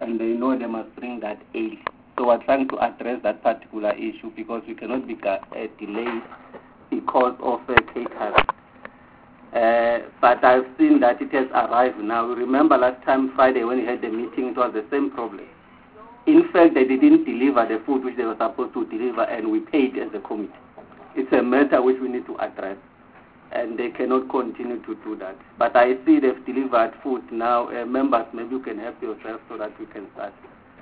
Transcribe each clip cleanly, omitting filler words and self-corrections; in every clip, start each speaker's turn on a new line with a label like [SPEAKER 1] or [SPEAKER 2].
[SPEAKER 1] and they know they must bring that early. So we're trying to address that particular issue because we cannot be delayed because of catering. But I've seen that it has arrived now. Remember last time Friday when we had the meeting, it was the same problem. In fact, they didn't deliver the food which they were supposed to deliver, and we paid as a committee. It's a matter which we need to address, and they cannot continue to do that. But I see they've delivered food now. Members, maybe you can help yourself so that we can start.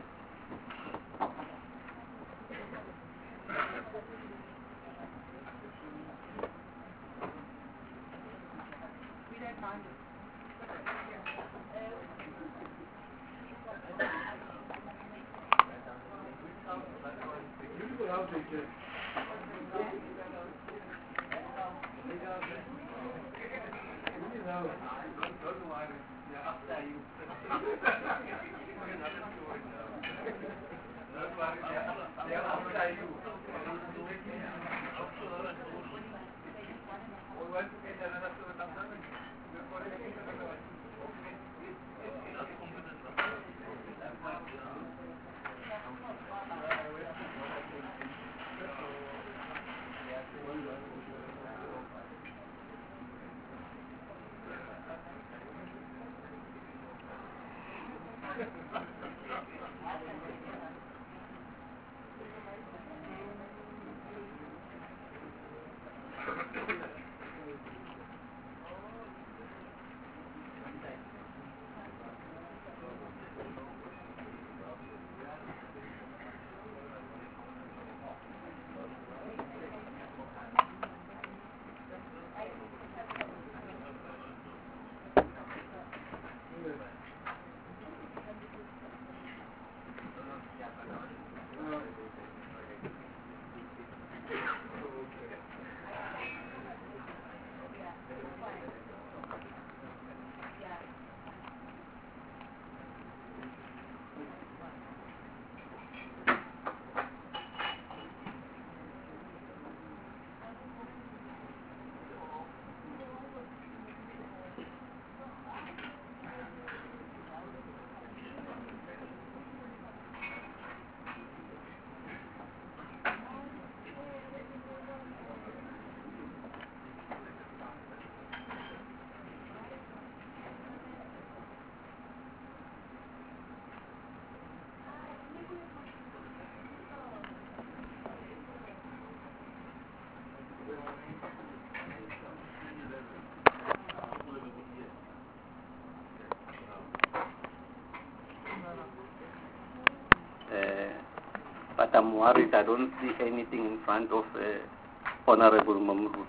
[SPEAKER 1] But I'm worried I don't see anything in front of Honorable Mrutu.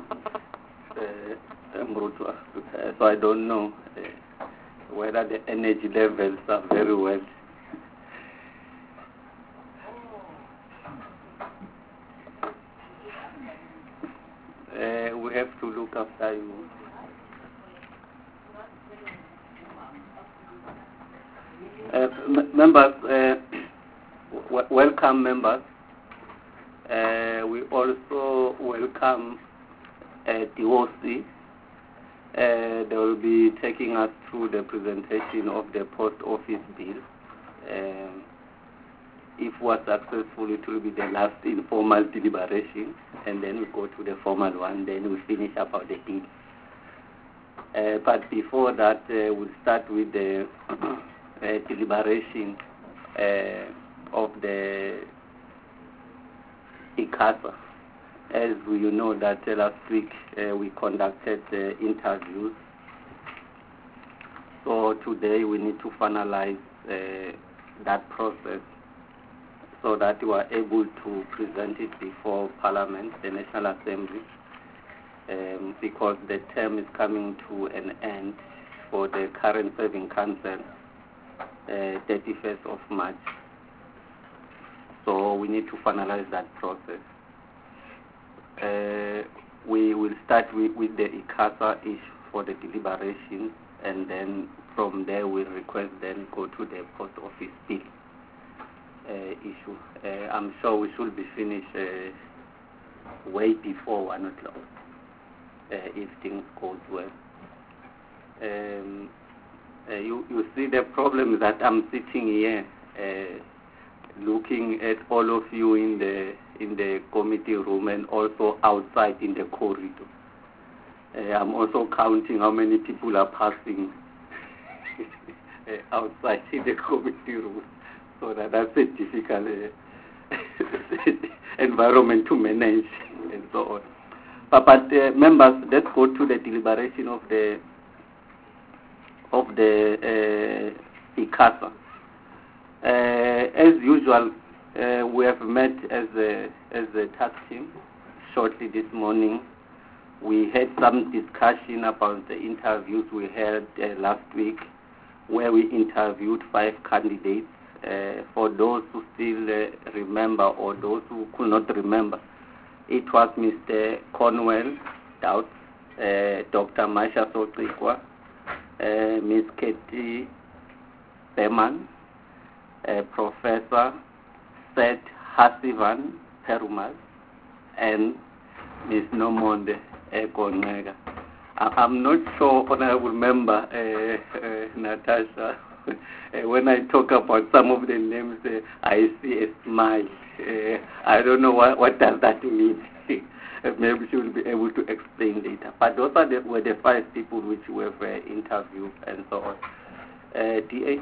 [SPEAKER 1] So I don't know whether the energy levels are very well. We have to look after you. Members, welcome members. We also welcome DOC. They will be taking us through the presentation of the post office bill. If we're successful, it will be the last informal deliberation, and then we go to the formal one, then we finish about the deal. But before that, we'll start with the deliberation of the ICASA. As you know that last week we conducted interviews. So today we need to finalize that process so that we are able to present it before Parliament, the National Assembly, because the term is coming to an end for the current serving council, 31st of March. So we need to finalize that process. We will start with the ICASA issue for the deliberation, and then from there we'll request then go to the post office bill issue. I'm sure we should be finished way before 1 o'clock if things go well. You see the problem that I'm sitting here looking at all of you in the committee room and also outside in the corridor. I'm also counting how many people are passing outside in the committee room. So that's a difficult environment to manage and so on. But members, let's go to the deliberation of the ICASA. As usual, we have met as a task team shortly this morning. We had some discussion about the interviews we had last week, where we interviewed 5 candidates. For those who still remember or those who could not remember, it was Mr. Cornwell Doubt, Dr. Masha Sotrikwa, Ms. Katie Berman, Professor Seth Hasivan Perumal, and Ms. Nomonde Konega. I'm not sure, Honorable Member Natasha, when I talk about some of the names, I see a smile. I don't know what does that mean. Maybe she will be able to explain later. But those were the 5 people which we have interviewed and so on. DA?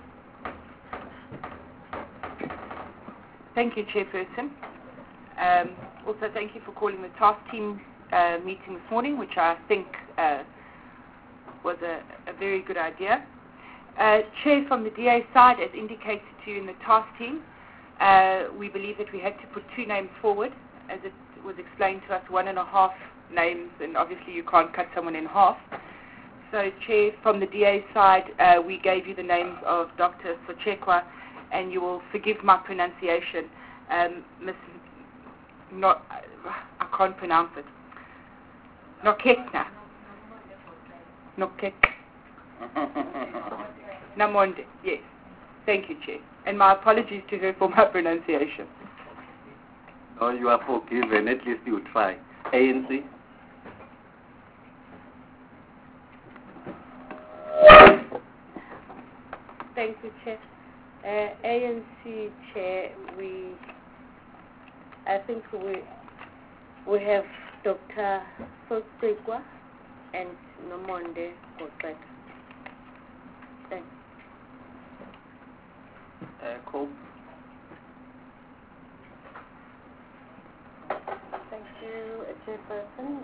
[SPEAKER 2] Thank you, Chairperson. Also, thank you for calling the task team meeting this morning, which I think was a very good idea. Chair, from the DA side, as indicated to you in the task team, we believe that we had to put 2 names forward, as it was explained to us, 1.5 names, and obviously you can't cut someone in half. So, Chair, from the DA side, we gave you the names of Dr. Sochekwa, and you will forgive my pronunciation, I can't pronounce it. Nokekna. Namonde, yes. Thank you, Chair. And my apologies to her for my pronunciation.
[SPEAKER 1] No, you are forgiven. At least you try. ANC?
[SPEAKER 3] Thank you, Chair. ANC Chair, I think we have Dr. Sosekwa and Nomonde Kotseka. Thanks.
[SPEAKER 1] Cope?
[SPEAKER 3] Thank you, Chairperson.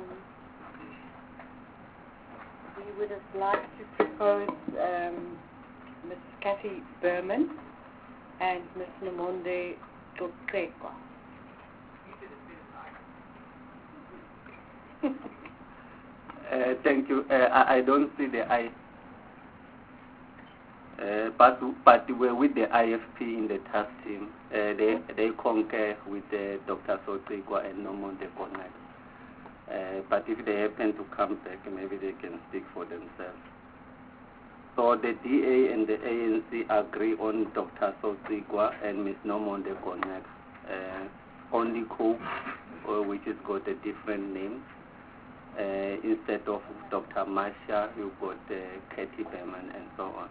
[SPEAKER 3] We would have liked to propose Ms. Kathy Berman and Ms. Nomonde Kotseka.
[SPEAKER 1] Thank you. I don't see the I. But we're with the IFP in the task team. They concur with Dr. Sotrikwa and Nomonde Konega. But if they happen to come back, maybe they can speak for themselves. So the DA and the ANC agree on Dr. Sotrikwa and Ms. Nomonde Konega. Only Cope, which has got a different name. Instead of Dr. Masha, you got Katie Berman and so on.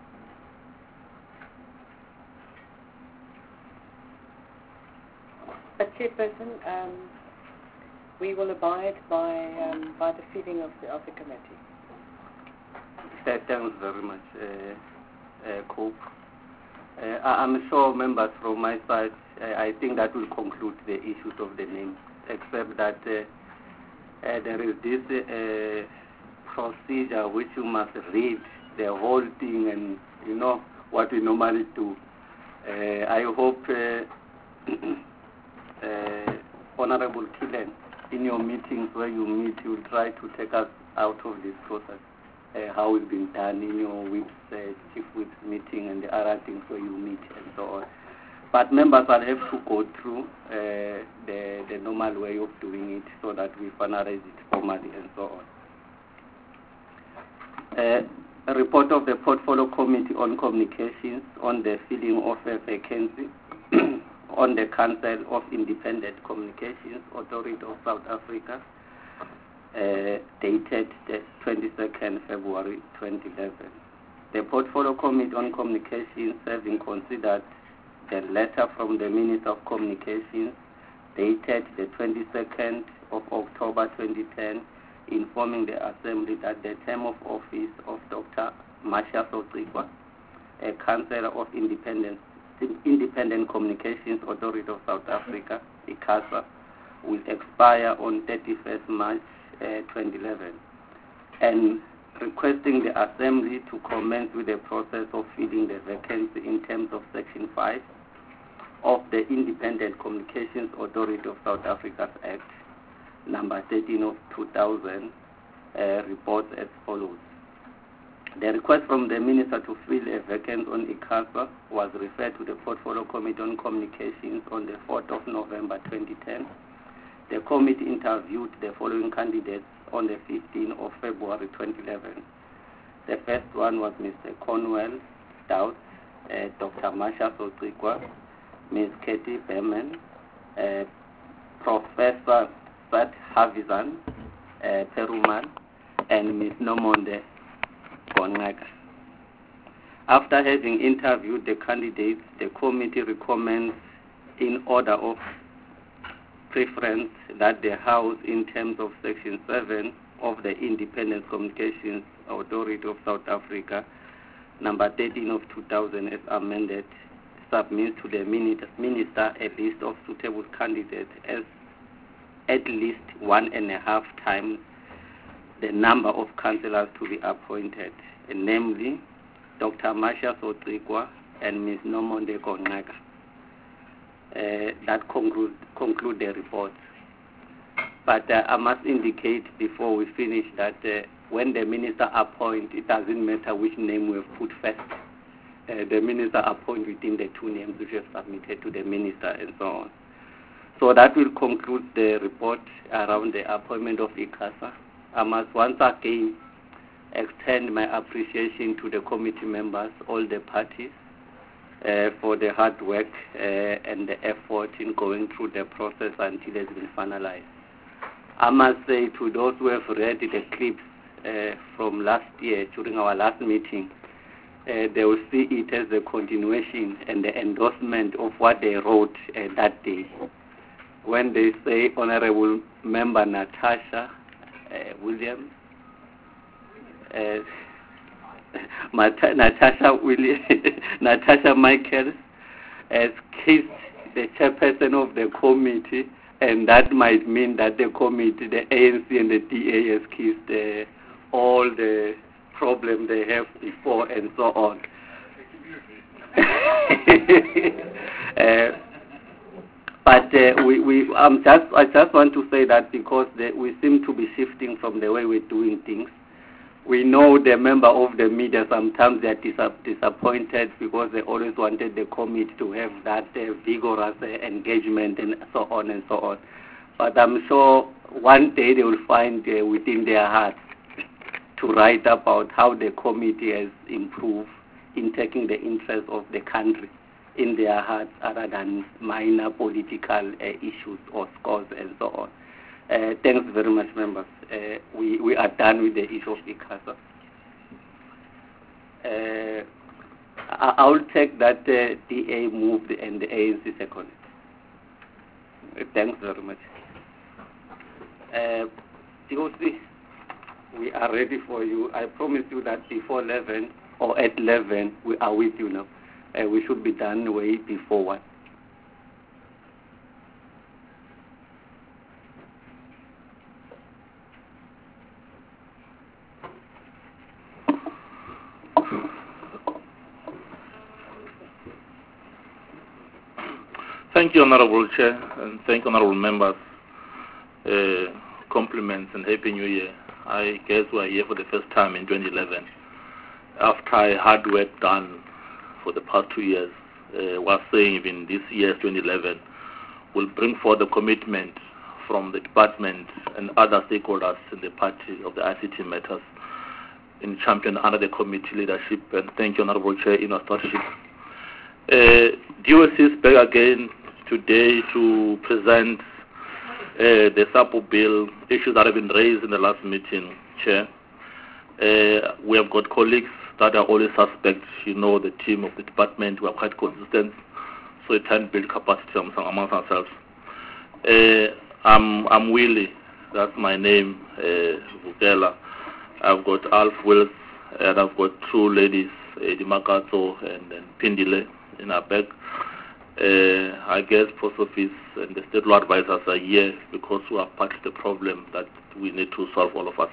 [SPEAKER 3] But Chairperson, we will abide by the feeling of the committee.
[SPEAKER 1] Thanks very much, Cope. I'm sure members from my side, I think that will conclude the issues of the names, except that there is this procedure which you must read the whole thing, and you know what we normally do. I hope Honorable Killen, in your meetings where you meet, you will try to take us out of this process, how it's been done in your whips, chief whips meeting and the other things where you meet and so on. But members will have to go through the normal way of doing it so that we finalize it formally and so on. A report of the Portfolio Committee on Communications on the filling of a vacancy on the Council of Independent Communications Authority of South Africa. dated the 22nd February 2011. The Portfolio Committee on Communications, having considered the letter from the Minister of Communications dated the 22nd of October 2010, informing the Assembly that the term of office of Dr. Masha Sotrikwa, a Councillor of Independent Communications Authority of South Africa, ICASA, will expire on 31st March 2011, and requesting the Assembly to commence with the process of filling the vacancy in terms of Section 5 of the Independent Communications Authority of South Africa's Act, number 13 of 2000, reports as follows. The request from the Minister to fill a vacancy on ICASA was referred to the Portfolio Committee on Communications on the 4th of November 2010. The committee interviewed the following candidates on the 15th of February 2011. The first one was Mr. Cornwell Stout, Dr. Masha Sotrikwa, Ms. Katie Berman, Professor Sat Havizan Perumal, and Ms. Nomonde Bongaga. After having interviewed the candidates, the committee recommends, in order of preference, that the House, in terms of Section 7 of the Independent Communications Authority of South Africa, number 13 of 2000 as amended, submits to the Minister a list of suitable candidates as at least 1.5 times the number of councillors to be appointed, namely Dr. Masha Sotrikwa and Ms. Nomonde Kongaga. That conclude the report. But I must indicate before we finish that when the minister appoints, it doesn't matter which name we have put first. The minister appoints within the two names which we have submitted to the minister and so on. So that will conclude the report around the appointment of ICASA. I must once again extend my appreciation to the committee members, all the parties, for the hard work and the effort in going through the process until it's been finalized. I must say to those who have read the clips from last year during our last meeting, they will see it as a continuation and the endorsement of what they wrote that day. When they say Honorable Member Natasha Williams, Natasha Michaels has kissed the chairperson of the committee, and that might mean that the committee, the ANC and the DA, has kissed all the problems they have before and so on. But I just want to say that because we seem to be shifting from the way we're doing things. We know the member of the media, sometimes they are disappointed because they always wanted the committee to have that vigorous engagement and so on and so on. But I'm sure one day they will find within their hearts to write about how the committee has improved in taking the interest of the country in their hearts other than minor political issues or scores and so on. Thanks very much, members. We are done with the issue of ICASA. I'll take that DA moved and the ANC seconded. Thanks very much. DOC, we are ready for you. I promise you that before 11 or at 11, we are with you now. We should be done way before 1.
[SPEAKER 4] Thank you, Honorable Chair, and thank you, Honorable Members. Compliments and Happy New Year. I guess we are here for the first time in 2011. After hard work done for the past 2 years, was saying even this year, 2011, will bring forth the commitment from the department and other stakeholders in the party of the ICT matters in champion under the committee leadership. And thank you, Honorable Chair, in our stewardship. DOC is back again today to present the SAPO bill, issues that have been raised in the last meeting, Chair. We have got colleagues that are always suspect. You know, the team of the department, we are quite consistent, so we try and build capacity amongst ourselves. I'm Willie, that's my name, Vukela. I've got Alf Wills, and I've got two ladies, Edi Makato and Pindile in our back. I guess Post Office and the state law advisors are here because we are part of the problem that we need to solve, all of us.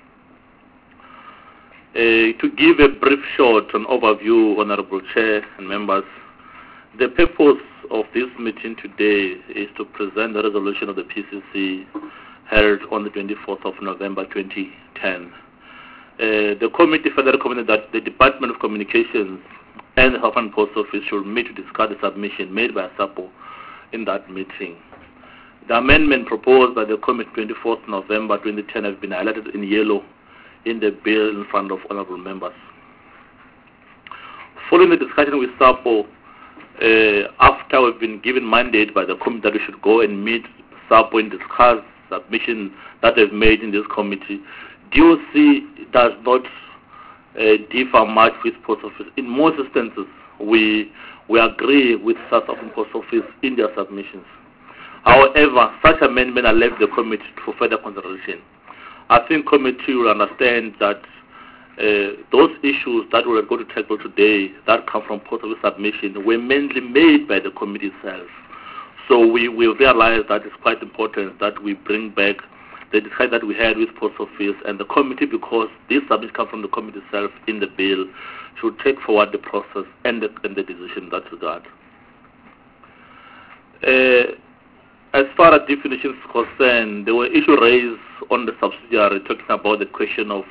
[SPEAKER 4] To give a brief short an overview, Honorable Chair and members, the purpose of this meeting today is to present the resolution of the PCC held on the 24th of November 2010. The committee further recommended that the Department of Communications and the Health and Post Office should meet to discuss the submission made by SAPO in that meeting. The amendment proposed by the committee 24th November 2010 has been highlighted in yellow in the bill in front of honorable members. Following the discussion with SAPO, after we've been given mandate by the committee that we should go and meet SAPO and discuss submission that they've made in this committee, DOC does not differ much with Post Office. In most instances, we agree with South African Post Office in their submissions. However, such amendments are left the committee for further consideration. I think committee will understand that those issues that we're going to tackle today that come from Post Office submission were mainly made by the committee itself. So we realize that it's quite important that we bring back the discussion that we had with Post Office and the committee, because this submission comes from the committee itself in the bill, should take forward the process and the decision in that regard. As far as definitions concerned, there were issues raised on the subsidiary talking about the question of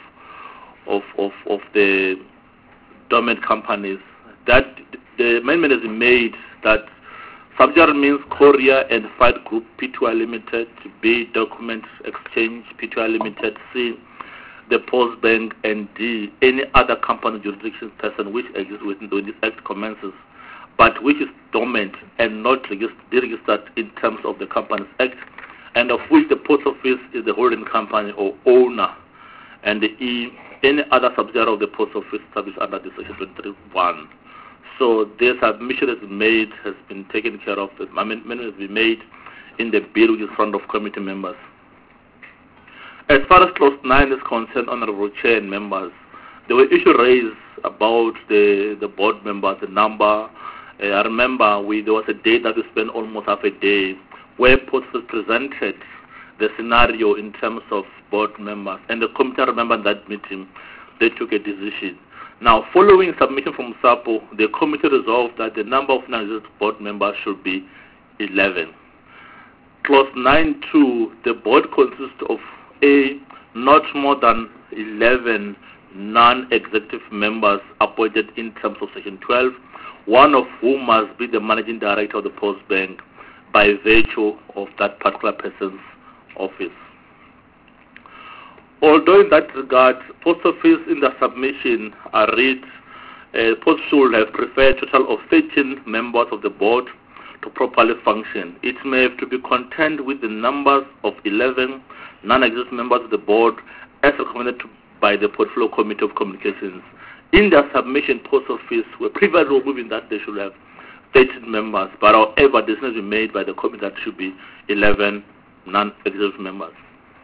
[SPEAKER 4] the dormant companies. That the amendment is made that subsidiary means Korea and Freight Group Pty Limited, B Document Exchange Pty Limited, C the Post Bank, and D any other company jurisdiction person which exists when this act commences, but which is dormant and not deregistered in terms of the Companies Act, and of which the Post Office is the holding company or owner, and the E any other subsidiary of the Post Office established under the Section 23(1). So the submission has been taken care of. The amendment has been made in the bill which is in front of committee members. As far as Clause 9 is concerned, Honorable Chair and members, there were issues raised about the board members, the number. I remember there was a day that we spent almost half a day where Post Office presented the scenario in terms of board members, and the committee, I remember in that meeting, they took a decision. Now, following submission from SAPO, the committee resolved that the number of non-executive board members should be 11. Clause 9.2, the board consists of A, not more than 11 non-executive members appointed in terms of Section 12, one of whom must be the managing director of the Post Bank by virtue of that particular person's office. Although in that regard, Post Office in the submission read, Post should have preferred a total of 13 members of the board to properly function. It may have to be content with the numbers of 11 non-executive members of the board as recommended by the Portfolio Committee of Communications. In their submission, Post Office were previously moving that they should have 13 members, but however, decision has been made by the committee that should be 11 non-executive members.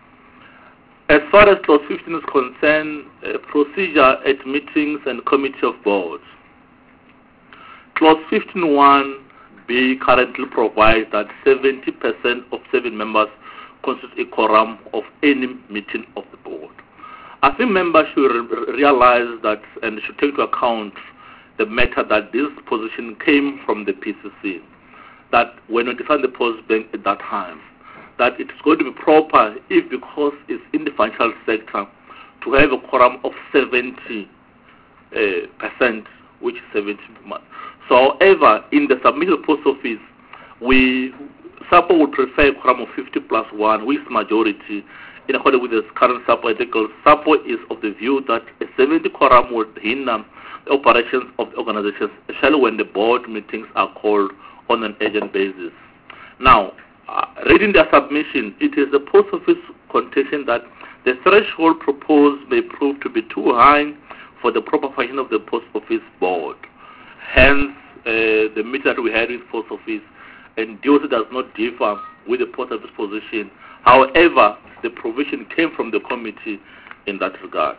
[SPEAKER 4] As far as Clause 15 is concerned, procedure at meetings and committee of boards. Clause 15(1)(b) currently provides that 70% of 7 members constitute a quorum of any meeting of the board. I think members should realize that and should take into account the matter that this position came from the PCC, that when we defined the Post Bank at that time, that it's going to be proper if, because it's in the financial sector, to have a quorum of 70%, which is 70 months. So, however, in the submission of the Post Office, SAPO would prefer a quorum of 50+1, which is majority. In accordance with the current SAPO article, SAPO is of the view that a 70 quorum would hinder the operations of the organizations, especially when the board meetings are called on an urgent basis. Now, reading their submission, it is the Post Office contention that the threshold proposed may prove to be too high for the proper function of the Post Office Board. Hence, the meeting that we had with Post Office endorsed does not differ with the Post Office position. However, the provision came from the committee in that regard.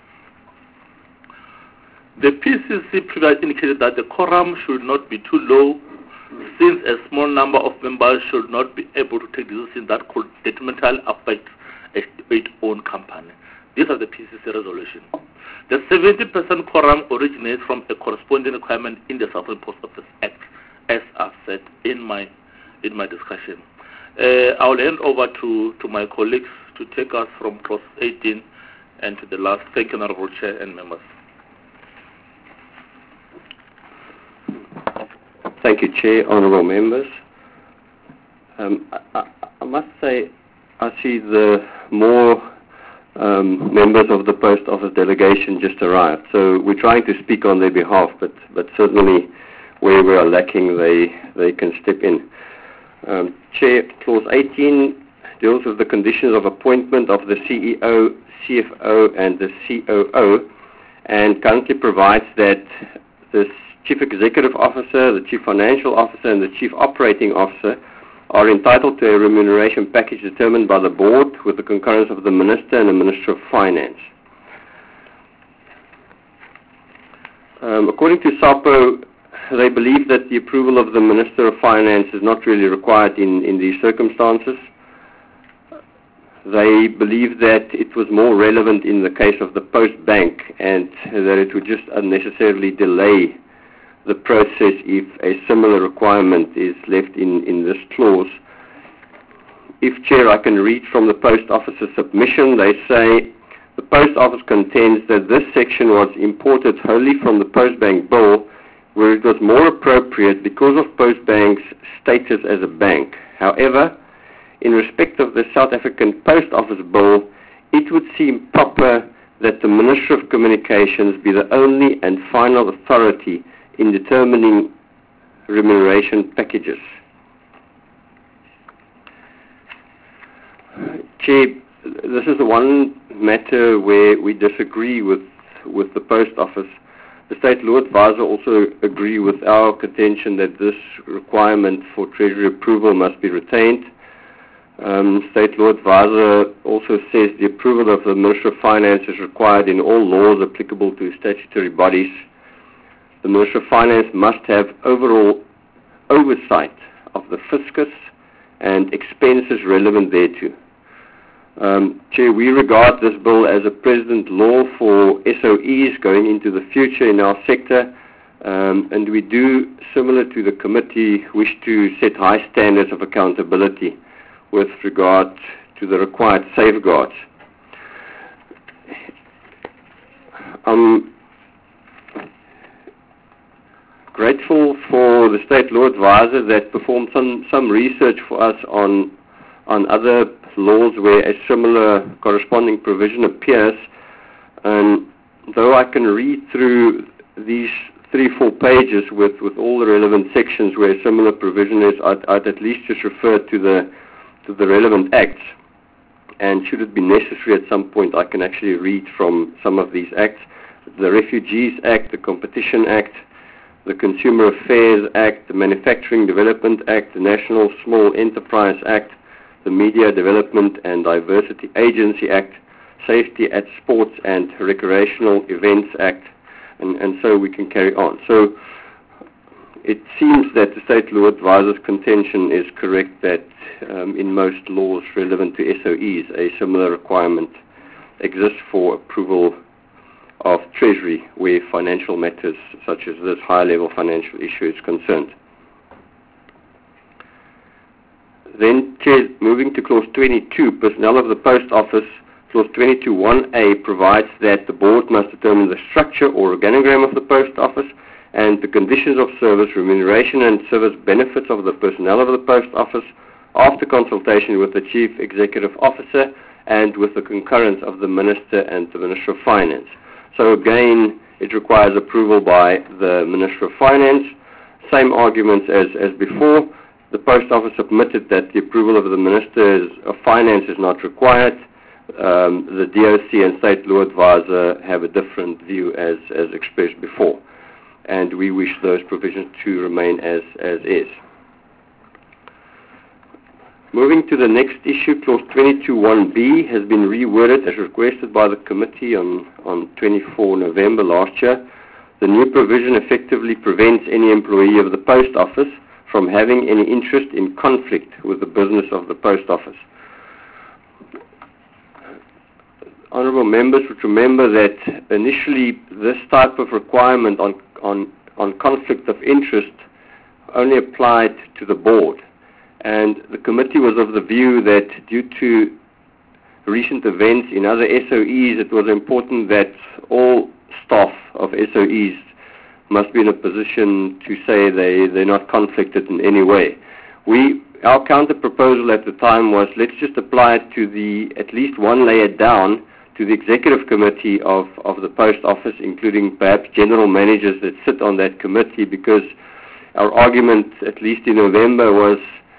[SPEAKER 4] The PCC previously indicated that the quorum should not be too low, since a small number of members should not be able to take decisions that could detrimentally affect its own company. These are the PCC resolution. The 70% quorum originates from a corresponding requirement in the Southern Post Office Act, as I've said in my discussion. I will hand over to my colleagues to take us from clause 18 and to the last. Thank you, Honourable Chair and members.
[SPEAKER 5] Thank you, Chair, honourable members. I must say I see the more members of the Post Office delegation just arrived. So we're trying to speak on their behalf, but certainly where we are lacking, they can step in. Chair, Clause 18 deals with the conditions of appointment of the CEO, CFO, and the COO, and currently provides that the Chief Executive Officer, the Chief Financial Officer, and the Chief Operating Officer are entitled to a remuneration package determined by the Board with the concurrence of the Minister and the Minister of Finance. According to SAPO, they believe that the approval of the Minister of Finance is not really required in these circumstances. They believe that it was more relevant in the case of the Post Bank and that it would just unnecessarily delay the process if a similar requirement is left in this clause. If, Chair, I can read from the Post Office's submission, they say, the Post Office contends that this section was imported wholly from the Post Bank Bill, where it was more appropriate because of Post Bank's status as a bank. However, in respect of the South African Post Office Bill, it would seem proper that the Minister of Communications be the only and final authority in determining remuneration packages. Chair, this is the one matter where we disagree with the Post Office. The State Law Advisor also agree with our contention that this requirement for Treasury approval must be retained. State Law Advisor also says the approval of the Minister of Finance is required in all laws applicable to statutory bodies. The Minister of Finance must have overall oversight of the fiscus and expenses relevant thereto. Chair, we regard this bill as a precedent law for SOEs going into the future in our sector, and we do, similar to the committee, wish to set high standards of accountability with regard to the required safeguards. Grateful for the State Law Advisor that performed some research for us on other laws where a similar corresponding provision appears, and though I can read through these 3-4 pages with all the relevant sections where a similar provision is, I'd at least just refer to the relevant acts, and should it be necessary at some point I can actually read from some of these acts. The Refugees Act, the Competition Act, the Consumer Affairs Act, the Manufacturing Development Act, the National Small Enterprise Act, the Media Development and Diversity Agency Act, Safety at Sports and Recreational Events Act, and so we can carry on. So it seems that the State Law Advisor's contention is correct that in most laws relevant to SOEs, a similar requirement exists for approval of Treasury where financial matters such as this high-level financial issue is concerned. Then, Chair, moving to Clause 22, Personnel of the Post Office, Clause 22.1a provides that the Board must determine the structure or organogram of the Post Office and the conditions of service, remuneration and service benefits of the personnel of the Post Office after consultation with the Chief Executive Officer and with the concurrence of the Minister and the Minister of Finance. So again, it requires approval by the Minister of Finance. Same arguments as before. the Post Office submitted that the approval of the Minister of Finance is not required. The DOC and State Law Advisor have a different view as expressed before, and we wish those provisions to remain as is. Moving to the next issue, Clause 22(1)(b) has been reworded as requested by the committee on 24 November last year. The new provision effectively prevents any employee of the Post Office from having any interest in conflict with the business of the Post Office. Honourable members would remember that initially this type of requirement on conflict of interest only applied to the board, and the committee was of the view that due to recent events in other SOEs, it was important that all staff of SOEs must be in a position to say they're not conflicted in any way. Our counter proposal at the time was, let's just apply it to at least one layer down to the executive committee of the Post Office, including perhaps general managers that sit on that committee, because our argument, at least in November, was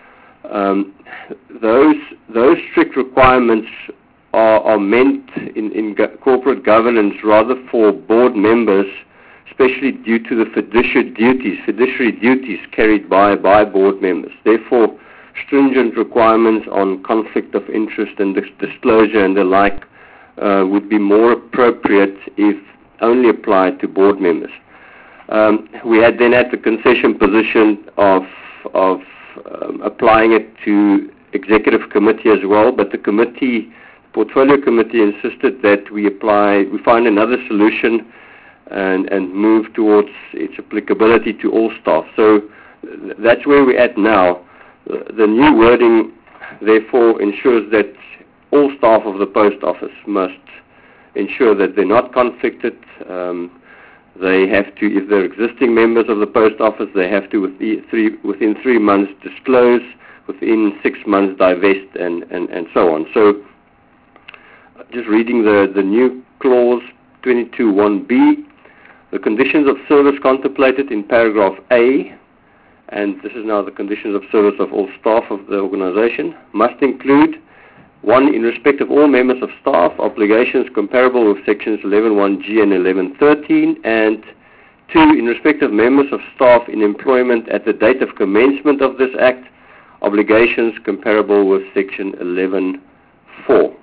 [SPEAKER 5] those strict requirements are meant in corporate governance rather for board members, especially due to the fiduciary duties carried by board members. Therefore, stringent requirements on conflict of interest and disclosure and the like would be more appropriate if only applied to board members. We had then at the concession position of applying it to executive committee as well, but the portfolio committee insisted that we find another solution and move towards its applicability to all staff. So that's where we're at now. The new wording therefore ensures that all staff of the Post Office must ensure that they're not conflicted. They have to, if they're existing members of the Post Office, they have to within 3 months disclose, within 6 months divest, and so on. So just reading the new clause 22(1)(b), the conditions of service contemplated in paragraph A, and this is now the conditions of service of all staff of the organization, must include: 1. In respect of all members of staff, obligations comparable with sections 11(1)(g) and 11(13), and 2. In respect of members of staff in employment at the date of commencement of this Act, obligations comparable with section 11(4).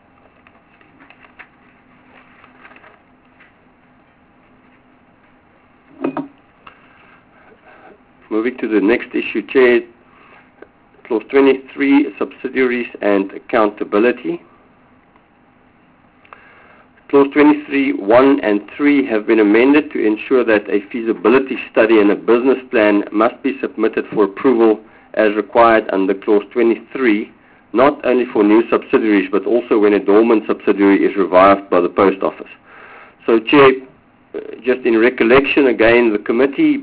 [SPEAKER 5] Moving to the next issue, Chair, Clause 23, subsidiaries and accountability. Clause 23, 1 and 3 have been amended to ensure that a feasibility study and a business plan must be submitted for approval as required under Clause 23, not only for new subsidiaries but also when a dormant subsidiary is revived by the Post Office. So, Chair, just in recollection again, the committee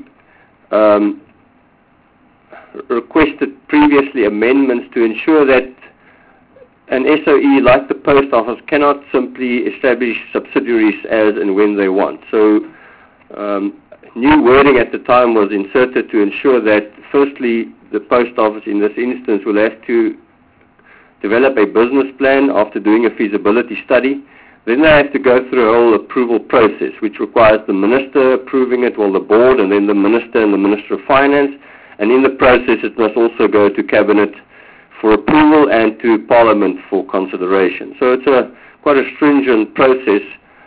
[SPEAKER 5] requested previously amendments to ensure that an SOE like the Post Office cannot simply establish subsidiaries as and when they want. So new wording at the time was inserted to ensure that firstly the Post Office in this instance will have to develop a business plan after doing a feasibility study. Then they have to go through a whole approval process which requires the Minister approving it, well the board, and then the Minister and the Minister of Finance. And in the process, it must also go to Cabinet for approval and to Parliament for consideration. So it's quite a stringent process.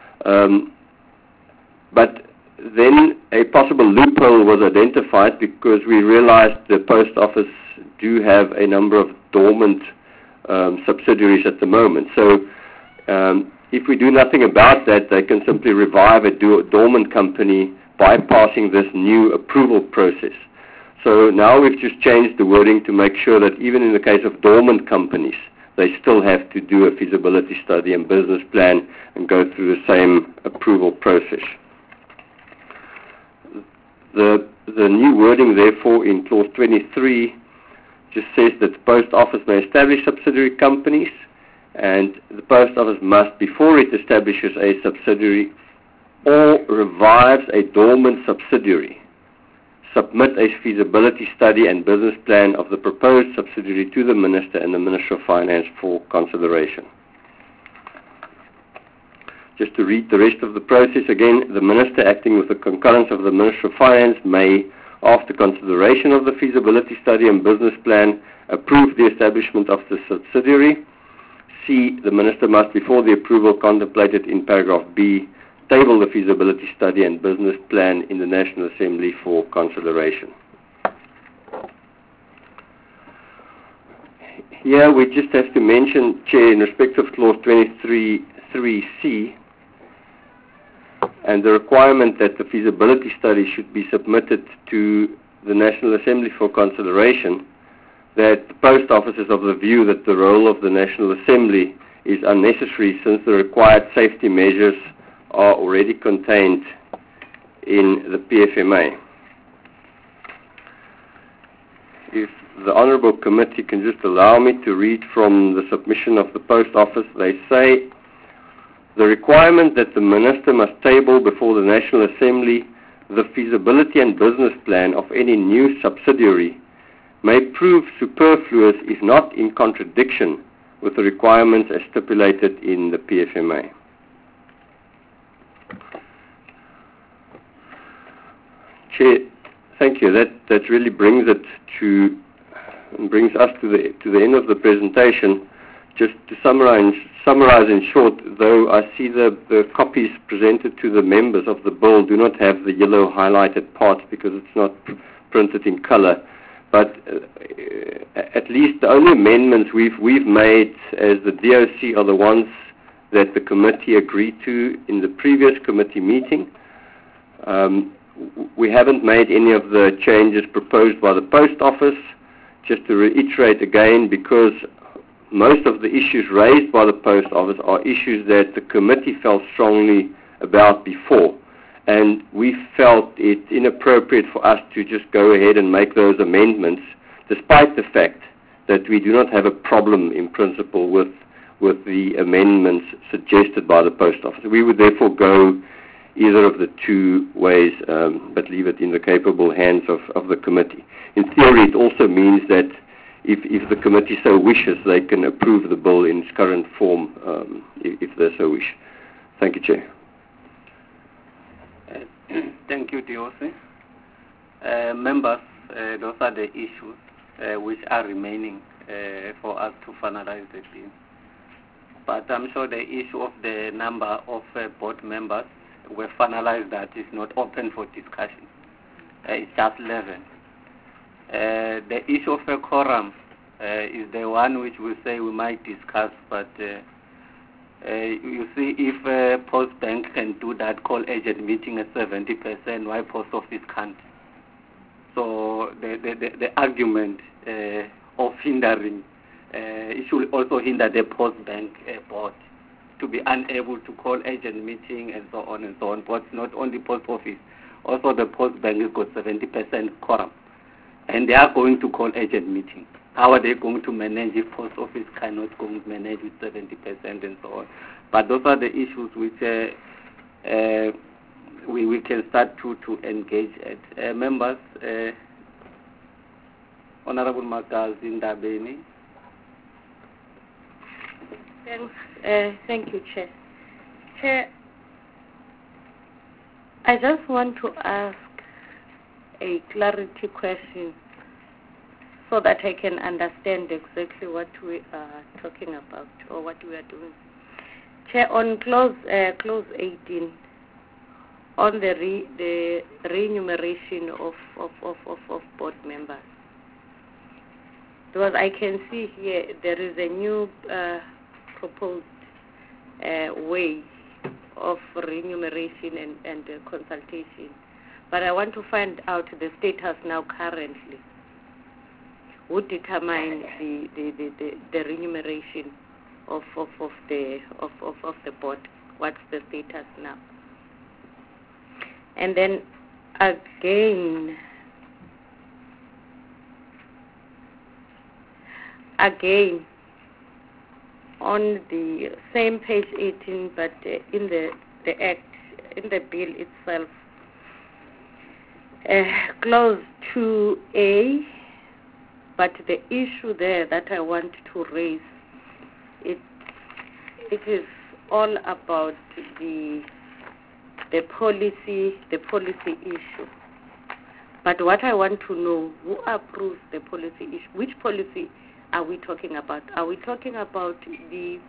[SPEAKER 5] But then a possible loophole was identified because we realized the Post Office do have a number of dormant subsidiaries at the moment. So if we do nothing about that, they can simply revive a dormant company bypassing this new approval process. So now we've just changed the wording to make sure that even in the case of dormant companies, they still have to do a feasibility study and business plan and go through the same approval process. The new wording, therefore, in Clause 23 just says that the Post Office may establish subsidiary companies, and the Post Office must, before it establishes a subsidiary or revives a dormant subsidiary, submit a feasibility study and business plan of the proposed subsidiary to the Minister and the Minister of Finance for consideration. Just to read the rest of the process again, the Minister, acting with the concurrence of the Minister of Finance, may, after consideration of the feasibility study and business plan, approve the establishment of the subsidiary. C. The Minister must, before the approval contemplated in paragraph B, table the feasibility study and business plan in the National Assembly for consideration. Here we just have to mention, Chair, in respect of clause 23(3)(c), and the requirement that the feasibility study should be submitted to the National Assembly for consideration, that the Post Office is of the view that the role of the National Assembly is unnecessary since the required safety measures are already contained in the PFMA. If the Honourable Committee can just allow me to read from the submission of the Post Office, they say, the requirement that the Minister must table before the National Assembly the feasibility and business plan of any new subsidiary may prove superfluous if not in contradiction with the requirements as stipulated in the PFMA. Chair, thank you. That really brings us to the end of the presentation. Just to summarize in short, though I see the copies presented to the members of the bill do not have the yellow highlighted parts because it's not printed in color. But at least the only amendments we've made as the DOC are the ones that the committee agreed to in the previous committee meeting. We haven't made any of the changes proposed by the Post Office. Just to reiterate again, because most of the issues raised by the Post Office are issues that the committee felt strongly about before. And we felt it inappropriate for us to just go ahead and make those amendments, despite the fact that we do not have a problem in principle with the amendments suggested by the Post Office. We would therefore go either of the two ways, but leave it in the capable hands of the committee. In theory, it also means that if the committee so wishes, they can approve the bill in its current form, if they so wish. Thank you, Chair.
[SPEAKER 1] Thank you, DOC. Members, those are the issues which are remaining for us to finalize the bill. But I'm sure the issue of the number of board members were finalized, that is not open for discussion. It's just 11. The issue of a quorum is the one which we say we might discuss, but you see, if Post Bank can do that call agent meeting at 70%, why Post Office can't? So the argument of hindering, it should also hinder the Post Bank board to be unable to call agent meeting and so on and so on. But not only Post Office, also the Post Bank has got 70% quorum. And they are going to call agent meeting. How are they going to manage if Post Office cannot go manage with 70% and so on? But those are the issues which we can start to engage at. Members, Honorable Magazi Ndabeni.
[SPEAKER 6] Thanks. Thank you, Chair. Chair, I just want to ask a clarity question so that I can understand exactly what we are talking about or what we are doing. Chair, on clause 18, on the remuneration of board members, because I can see here there is a new proposed way of remuneration and consultation. But I want to find out the status now currently. Who determine the remuneration of the board? What's the status now? And then again, on the same page 18, but in the act, in the bill itself, Clause 2A, but the issue there that I want to raise, it is all about the policy issue. But what I want to know, who approves the policy issue? Which policy are we talking about? Are we talking about the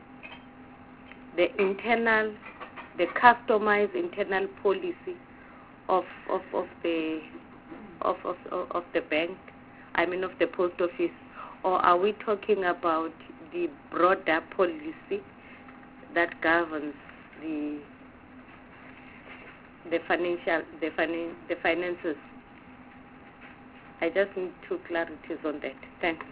[SPEAKER 6] customized internal policy of the bank, I mean of the post office, or are we talking about the broader policy that governs the finances? I just need two clarities on that. Thanks.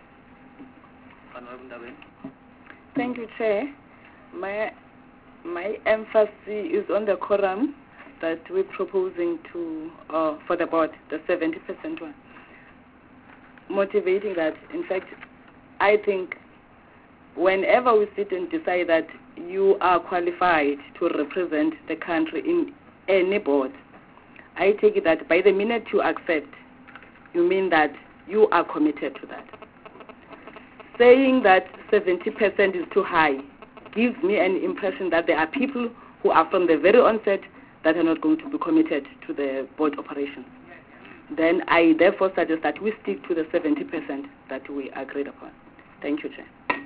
[SPEAKER 3] Thank you, Chair. My emphasis is on the quorum that we're proposing for the board, the 70% one. Motivating that, in fact, I think whenever we sit and decide that you are qualified to represent the country in any board, I take it that by the minute you accept, you mean that you are committed to that. Saying that 70% is too high gives me an impression that there are people who are from the very onset that are not going to be committed to the board operations. Then I therefore suggest that we stick to the 70% that we agreed upon. Thank you, Chair.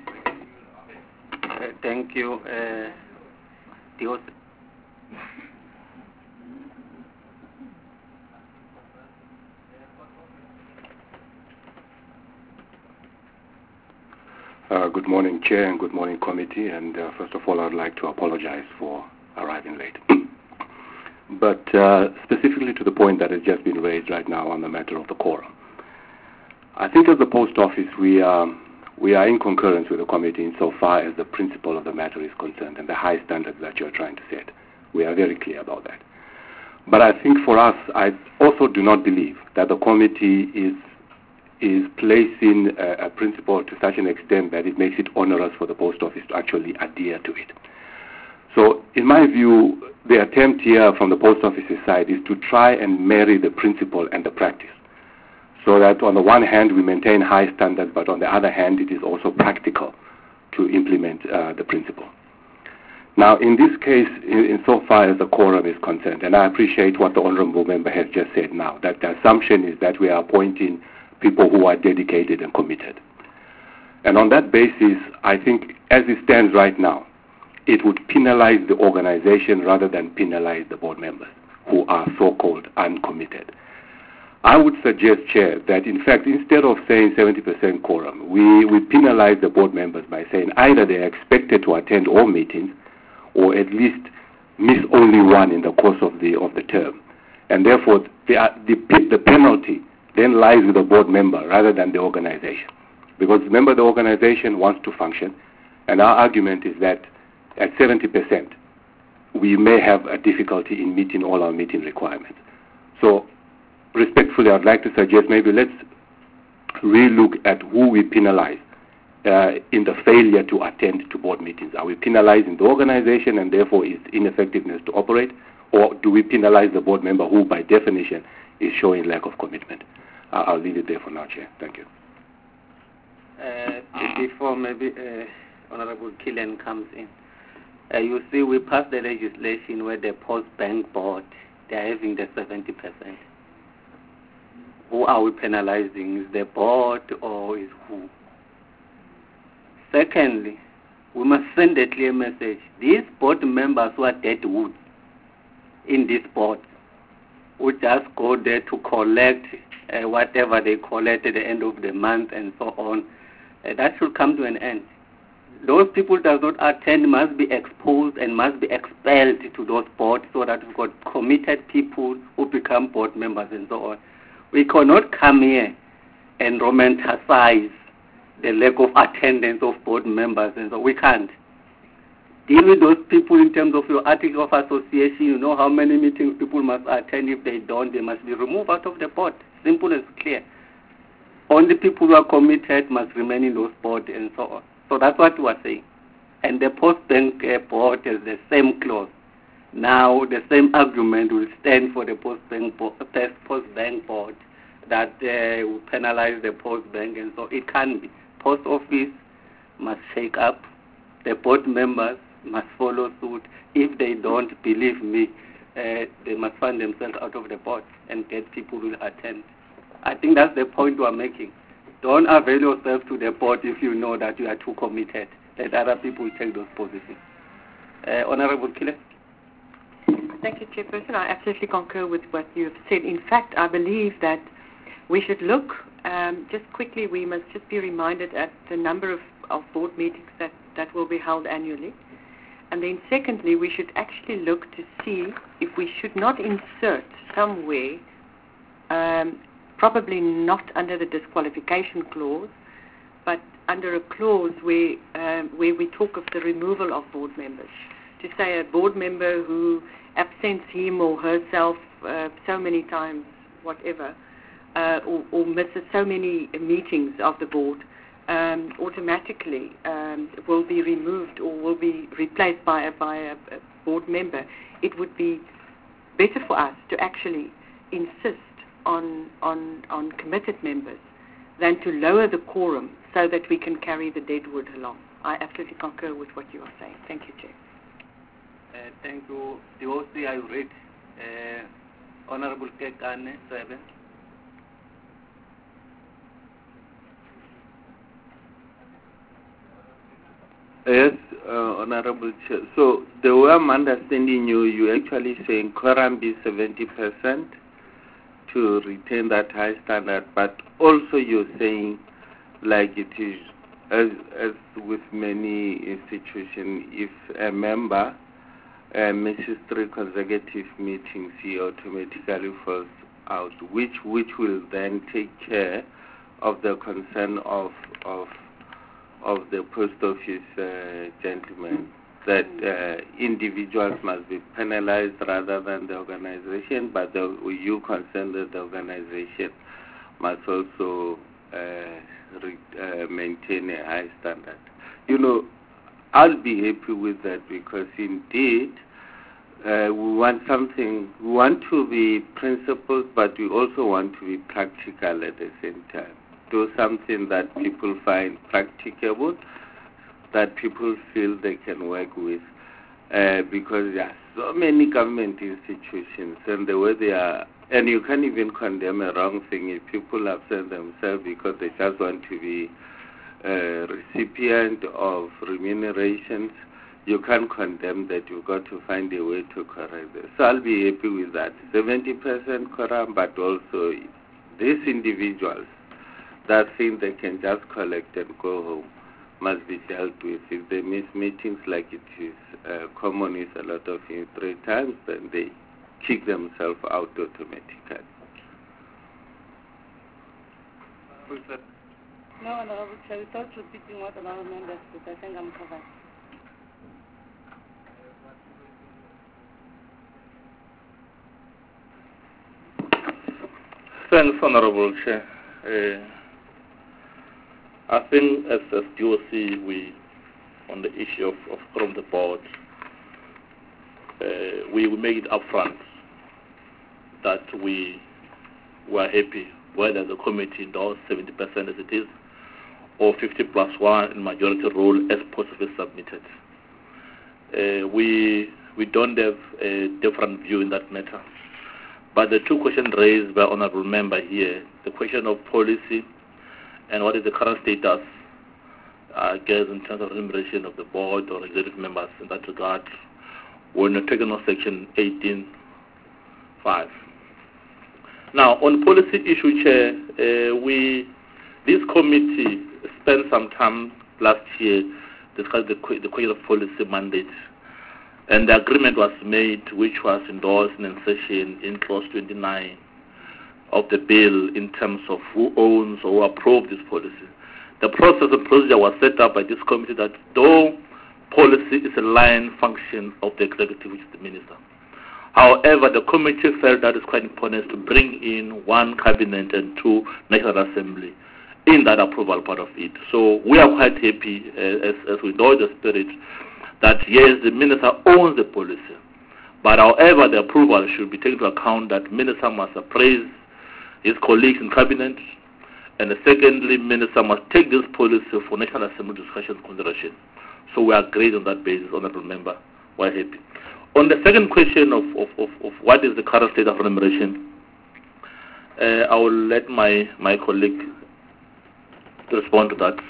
[SPEAKER 1] Thank you. Dios.
[SPEAKER 7] Good morning, Chair, and good morning, Committee. And first of all, I'd like to apologize for arriving late. But specifically to the point that has just been raised right now on the matter of the quorum. I think as the Post Office, we are in concurrence with the Committee insofar as the principle of the matter is concerned and the high standards that you're trying to set. We are very clear about that. But I think for us, I also do not believe that the Committee is placing a principle to such an extent that it makes it onerous for the Post Office to actually adhere to it. So, in my view, the attempt here from the Post Office's side is to try and marry the principle and the practice. So that on the one hand, we maintain high standards, but on the other hand, it is also practical to implement the principle. Now, in this case, insofar as the quorum is concerned, and I appreciate what the Honourable Member has just said now, that the assumption is that we are appointing people who are dedicated and committed. And on that basis, I think as it stands right now, it would penalize the organization rather than penalize the board members who are so-called uncommitted. I would suggest, Chair, that in fact, instead of saying 70% quorum, we penalize the board members by saying either they are expected to attend all meetings or at least miss only one in the course of the term. And therefore, the penalty then lies with the board member rather than the organization. Because remember, the organization wants to function, and our argument is that at 70%, we may have a difficulty in meeting all our meeting requirements. So, respectfully, I'd like to suggest maybe let's relook at who we penalize in the failure to attend to board meetings. Are we penalizing the organization and therefore its ineffectiveness to operate, or do we penalize the board member who, by definition, is showing lack of commitment? I'll leave it there for now, Chair. Thank you.
[SPEAKER 1] Before maybe Honorable Killian comes in, you see, we passed the legislation where the Post Bank Board, they are having the 70%. Who are we penalizing? Is the board or is who? Secondly, we must send a clear message. These board members who are dead wood in this board, who just go there to collect whatever they collect at the end of the month and so on, that should come to an end. Those people that do not attend must be exposed and must be expelled to those boards so that we've got committed people who become board members and so on. We cannot come here and romanticize the lack of attendance of board members and so we can't. Deal with those people in terms of your article of association. You know how many meetings people must attend. If they don't, they must be removed out of the board. Simple and clear. Only people who are committed must remain in those boards and so on. So that's what we are saying. And the Post Bank Board has the same clause. Now, the same argument will stand for the Postbank board that will penalize the Postbank, and so it can be. Post office must shake up. The board members must follow suit. If they don't, believe me, they must find themselves out of the board and get people who will attend. I think that's the point we are making. Don't avail yourself to the board if you know that you are too committed. Let other people take those positions. Honorable Kile.
[SPEAKER 8] Thank you, Chairperson. I absolutely concur with what you have said. In fact, I believe that we should look, just quickly, we must just be reminded at the number of board meetings that will be held annually. And then secondly, we should actually look to see if we should not insert somewhere, probably not under the disqualification clause, but under a clause where we talk of the removal of board members. To say a board member who absents him or herself so many times, whatever, or misses so many meetings of the board, automatically will be removed or will be replaced by a board member. It would be better for us to actually insist on committed members than to lower the quorum so that we can carry the dead wood along. I absolutely concur with what you are saying. Thank you, Chair.
[SPEAKER 1] Thank you. The OC I read, Honorable Kekane, 7.
[SPEAKER 9] Yes, Honorable Chair. So the way I'm understanding you're actually saying quorum be 70% to retain that high standard, but also you're saying, like it is, as with many institutions, if a member misses 3 consecutive meetings, he automatically falls out, which will then take care of the concern of the post office gentleman, that individuals must be penalized rather than the organization, but you concerned that the organization must also maintain a high standard. You know, I'll be happy with that, because indeed we want to be principled, but we also want to be practical at the same time. Do something that people find practicable, that people feel they can work with, because there are so many government institutions and the way they are, and you can't even condemn a wrong thing if people upset themselves because they just want to be a recipient of remunerations. You can't condemn that. You've got to find a way to correct it. So I'll be happy with that. 70% quorum, but also these individuals that think they can just collect and go home must be dealt with. If they miss meetings like it is common with a lot of things 3 times, then they kick themselves out automatically.
[SPEAKER 3] No, Honorable Chair, without repeating what another member said, I think I'm covered.
[SPEAKER 4] Thanks, Honorable Chair. I think as DOC, we, on the issue of from the board, we make it upfront that we were happy whether the committee endorsed 70% as it is, or 50+1 in majority rule as possibly submitted. We don't have a different view in that matter. But the 2 questions raised by Honorable Member here, the question of policy and what is the current status, I guess, in terms of remuneration of the board or executive members in that regard, were taken on Section 18(5). Now, on policy issue, Chair, this committee spent some time last year discussing the question of policy mandate. And the agreement was made, which was endorsed in session in clause 29 of the bill in terms of who owns or who approves this policy. The process and procedure was set up by this committee that though policy is a line function of the executive, which is the minister. However, the committee felt that it's quite important to bring in 1 cabinet and 2 National Assembly in that approval part of it. So we are quite happy, as we know the spirit, that yes, the minister owns the policy, But however, the approval should be taken into account that Minister must appraise his colleagues in cabinet, and secondly, Minister must take this policy for National Assembly discussion and consideration. So we are agreed on that basis, Honourable Member. We're happy. On the second question of what is the current state of remuneration, I will let my colleague respond to that.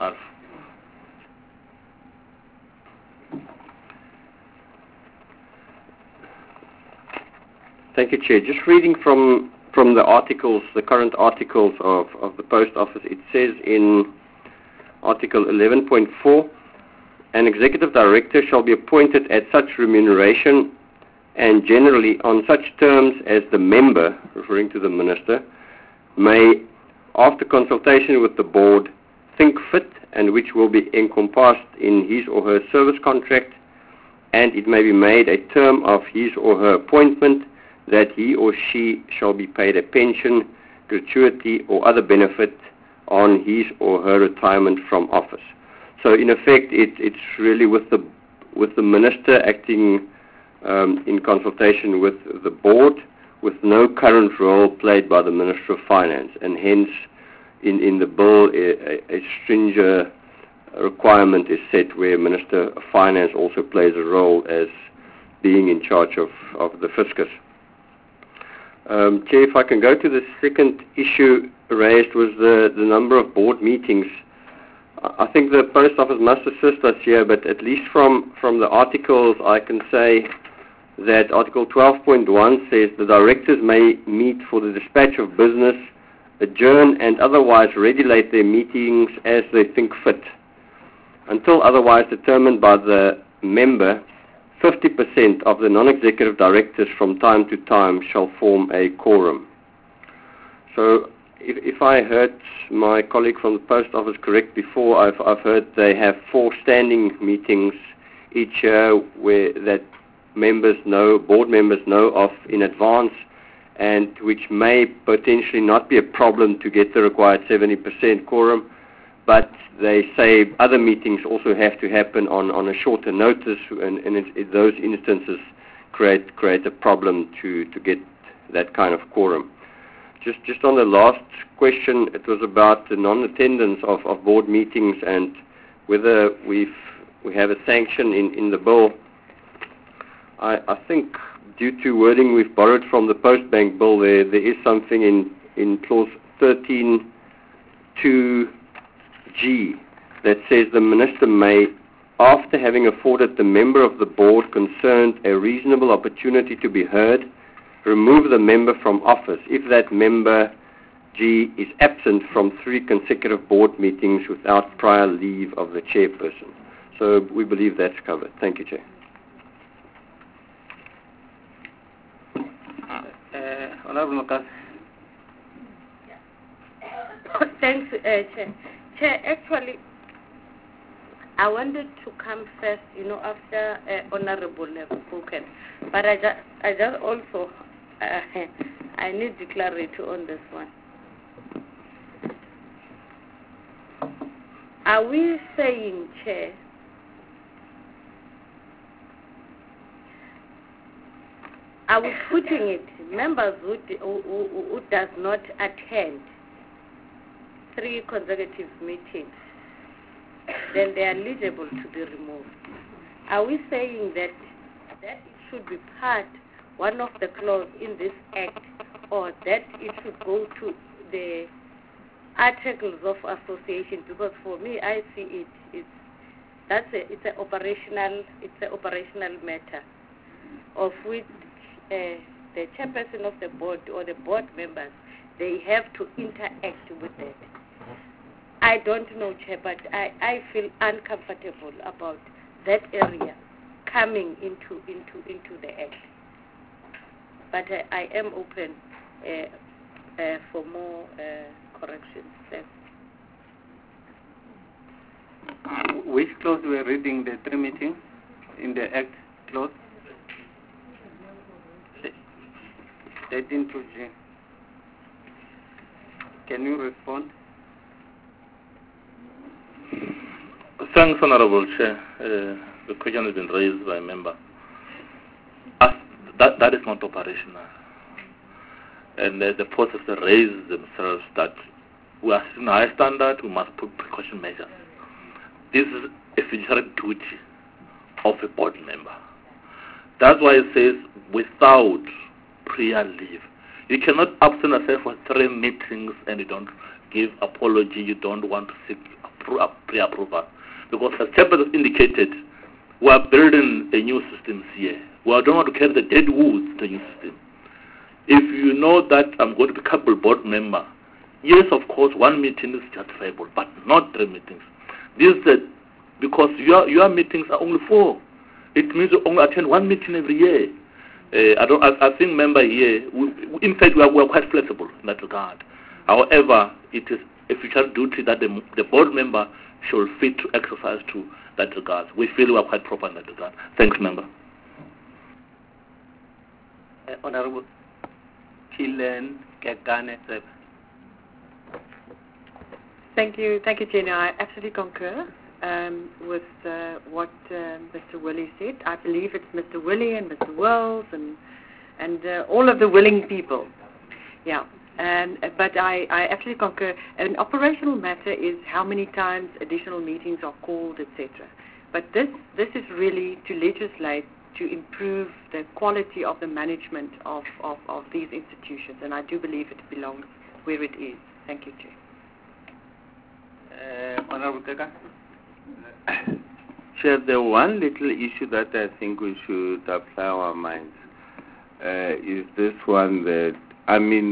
[SPEAKER 5] Thank you, Chair. Just reading from the articles, the current articles of the Post Office, it says in Article 11.4, an executive director shall be appointed at such remuneration and generally on such terms as the member, referring to the minister, may, after consultation with the board, think fit and which will be encompassed in his or her service contract, and it may be made a term of his or her appointment that he or she shall be paid a pension, gratuity or other benefit on his or her retirement from office. So in effect, it's really with the minister acting in consultation with the board, with no current role played by the Minister of Finance, and hence in the bill a stringent requirement is set where Minister of Finance also plays a role as being in charge of the fiscus. Chair, if I can go to the second issue raised was the number of board meetings. I think the Post Office must assist us here, but at least from the articles I can say that Article 12.1 says the directors may meet for the dispatch of business, adjourn and otherwise regulate their meetings as they think fit. Until otherwise determined by the member, 50% of the non-executive directors from time to time shall form a quorum. So if I heard my colleague from the Post Office correct before, I've heard they have 4 standing meetings each year where that board members know of in advance, and which may potentially not be a problem to get the required 70% quorum, but they say other meetings also have to happen on a shorter notice, and those instances create a problem to get that kind of quorum. Just on the last question, it was about the non-attendance of board meetings and whether we have a sanction in the bill. I think due to wording we've borrowed from the Postbank bill, there is something in clause 13.2G that says the minister may, after having afforded the member of the board concerned a reasonable opportunity to be heard, remove the member from office if that member, G, is absent from 3 consecutive board meetings without prior leave of the chairperson. So we believe that's covered. Thank you, Chair.
[SPEAKER 1] Honorable Mokasi.
[SPEAKER 6] Thanks, Chair. Chair, actually, I wanted to come first, after Honorable have spoken, but I just also I need clarity on this one. Are we saying, Chair, are we putting it, members who does not attend 3 consecutive meetings, then they are eligible to be removed? Are we saying that it should be one of the clauses in this Act, or that it should go to the Articles of Association? Because for me, I see it's an operational matter, of which the chairperson of the board or the board members, they have to interact with it. I don't know, Chair, but I feel uncomfortable about that area coming into the Act. But I am open for more corrections.
[SPEAKER 1] Which clause we are reading, the 3 meetings in the Act clause? 13.2G. Can you respond?
[SPEAKER 4] Thanks, Honorable Chair. The question has been raised by a member. As that is not operational. And the process raise themselves that we are setting a high standard, we must put precaution measures. This is a fiduciary duty of a board member. That's why it says without prior leave. You cannot absent yourself for 3 meetings and you don't give apology, you don't want to seek pre-approval. Because as Chairman has indicated, we are building a new system here. We don't want to carry the dead wood to the new system. If you know that I'm going to become a board member, yes, of course, 1 meeting is justifiable, but not 3 meetings. This is because your meetings are only 4. It means you only attend 1 meeting every year. I think member here, in fact, we are quite flexible in that regard. However, it is a fiduciary duty that the board member should fit to exercise to that regard. We feel we are quite proper in that regard. Thanks, member.
[SPEAKER 1] Honorable Chilen Kekane.
[SPEAKER 8] Thank you, Jenny. I absolutely concur with what Mr. Willie said. I believe it's Mr. Willie and Mr. Wells and all of the willing people. Yeah. But I absolutely concur. An operational matter is how many times additional meetings are called, etc. But this is really to legislate to improve the quality of the management of these institutions, and I do believe it belongs where it is. Thank you, Chair.
[SPEAKER 1] Honorable Keka.
[SPEAKER 9] Chair, the one little issue that I think we should apply our minds is this one that, I mean,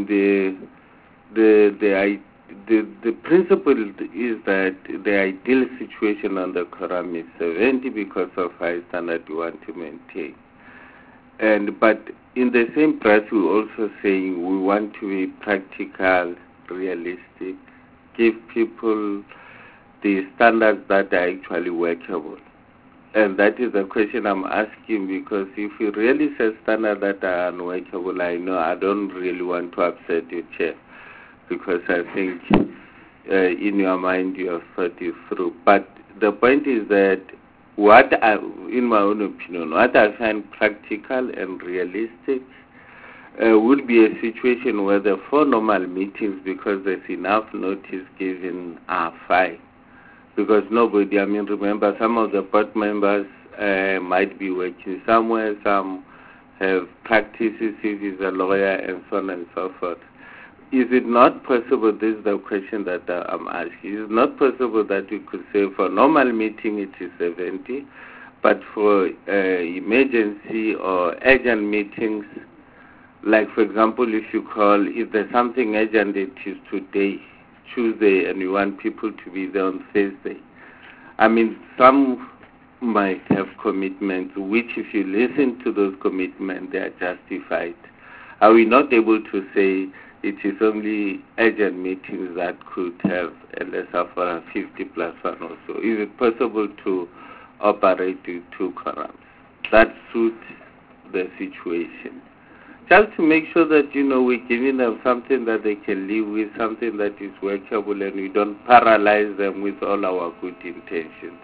[SPEAKER 9] the principle is that the ideal situation on the quorum is 70 because of high standard we want to maintain. But in the same breath, we're also saying we want to be practical, realistic, give people the standards that are actually workable. And that is the question I'm asking, because if we really set standards that are unworkable, I know I don't really want to upset your chair, because I think in your mind you have thought it through. But the point is that in my own opinion, what I find practical and realistic would be a situation where the 4 normal meetings, because there's enough notice given, are fine. Because nobody, I mean, remember, some of the board members might be working somewhere, some have practices if he's a lawyer, and so on and so forth. Is it not possible, this is the question that I'm asking, is it not possible that we could say for normal meeting it is 70, but for emergency or urgent meetings, like for example, if there's something urgent, it is today, Tuesday, and you want people to be there on Thursday. I mean, some might have commitments, which if you listen to those commitments, they are justified. Are we not able to say it is only urgent meetings that could have a lesser for 50 plus 1 or so? Is it possible to operate with 2 quorums that suit the situation? Just to make sure that, we're giving them something that they can live with, something that is workable, and we don't paralyze them with all our good intentions.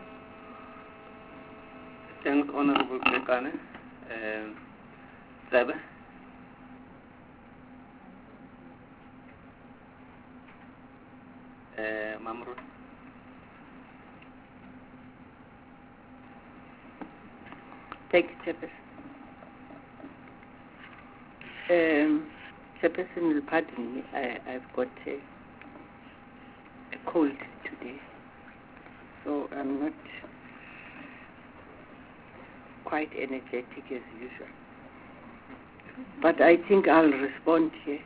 [SPEAKER 1] Thanks, Honorable Kekane. Zebe? Mamrut?
[SPEAKER 3] Thank you, Chairperson. Chairperson will pardon me. I've got a cold today, so I'm not quite energetic as usual. But I think I'll respond here.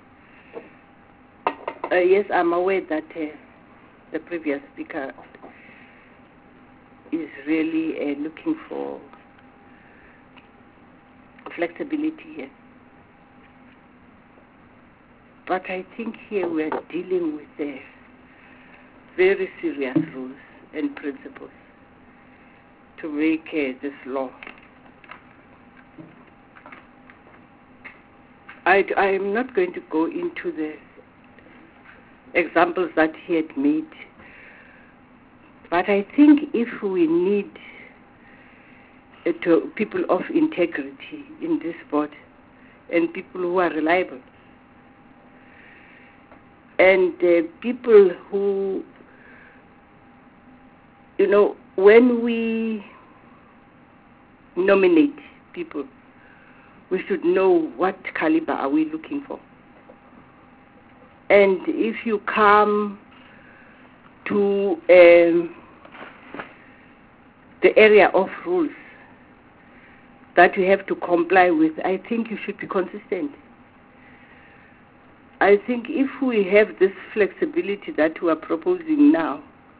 [SPEAKER 3] Yes, I'm aware that the previous speaker is really looking for flexibility here. But I think here we are dealing with very serious rules and principles to make this law. I'm not going to go into the examples that he had made, but I think if we need to people of integrity in this board and people who are reliable. And people who, when we nominate people, we should know what caliber are we looking for. And if you come to the area of rules that you have to comply with, I think you should be consistent. I think if we have this flexibility that we are proposing now,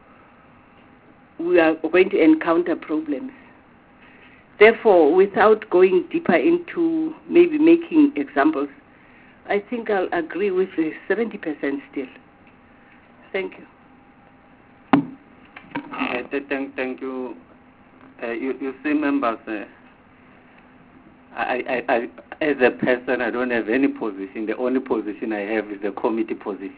[SPEAKER 3] we are going to encounter problems. Therefore, without going deeper into maybe making examples, I think I'll agree with the 70% still. Thank you.
[SPEAKER 1] Thank you. You see, members, I, as a person, I don't have any position. The only position I have is the committee position.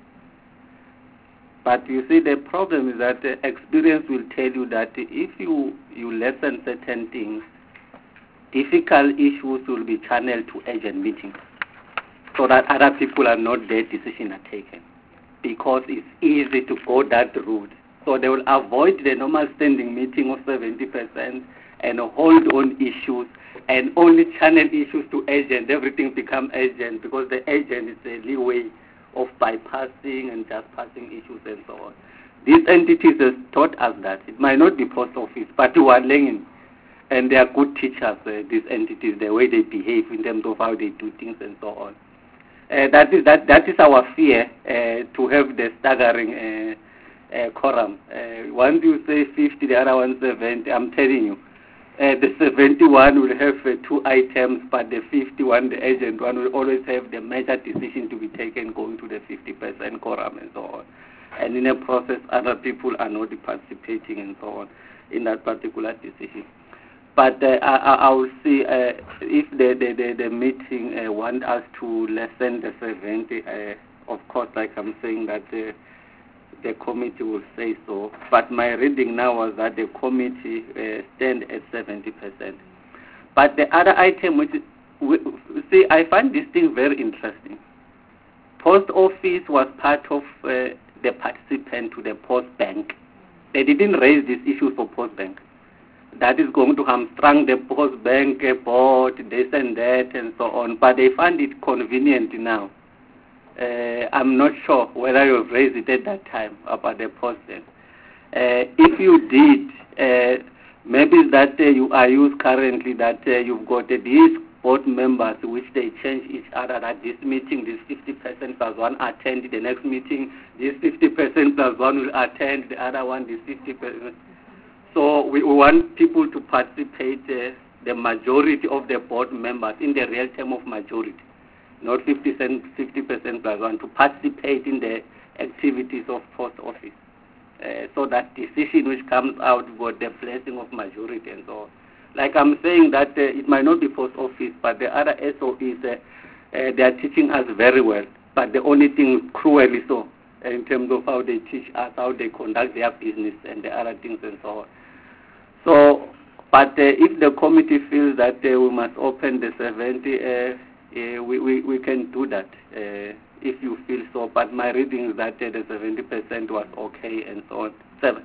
[SPEAKER 1] But you see, the problem is that experience will tell you that if you lessen certain things, difficult issues will be channeled to urgent meetings so that other people are not there, decisions are taken. Because it's easy to go that route. So they will avoid the normal standing meeting of 70% and hold on issues and only channel issues to agent. Everything becomes agent because the agent is a leeway of bypassing and just passing issues and so on. These entities have taught us that. It might not be post office, but we are learning. And they are good teachers, these entities, the way they behave in terms of how they do things and so on. That is our fear, to have the staggering quorum. Once you say 50, the other one 70, I'm telling you, the 71 will have 2 items, but the 51, the agent one, will always have the major decision to be taken going to the 50% quorum and so on. And in a process, other people are not participating and so on in that particular decision. But I will see if the meeting want us to lessen the 70, of course, like I'm saying that the committee will say so. But my reading now was that the committee stand at 70%. But the other item, which see, I find this thing very interesting. Post office was part of the participant to the post bank. They didn't raise this issue for post bank. That is going to hamstring the post bank board, this and that, and so on. But they find it convenient now. I'm not sure whether you've raised it at that time about the post bank. If you did, maybe that you are used currently that you've got these board members which they change each other, that this meeting, this 50% plus one attend, the next meeting, this 50% plus one will attend, the other one, this 50%. So we want people to participate, the majority of the board members in the real term of majority, not 50% plus one, to participate in the activities of post office. So that decision which comes out got the blessing of majority and so on. Like I'm saying that it might not be post office, but the other SOEs, they are teaching us very well. But the only thing cruelly so, in terms of how they teach us, how they conduct their business and the other things and so on. So, but if the committee feels that we must open the 70, we can do that if you feel so. But my reading is that the 70% was okay and so on. 7.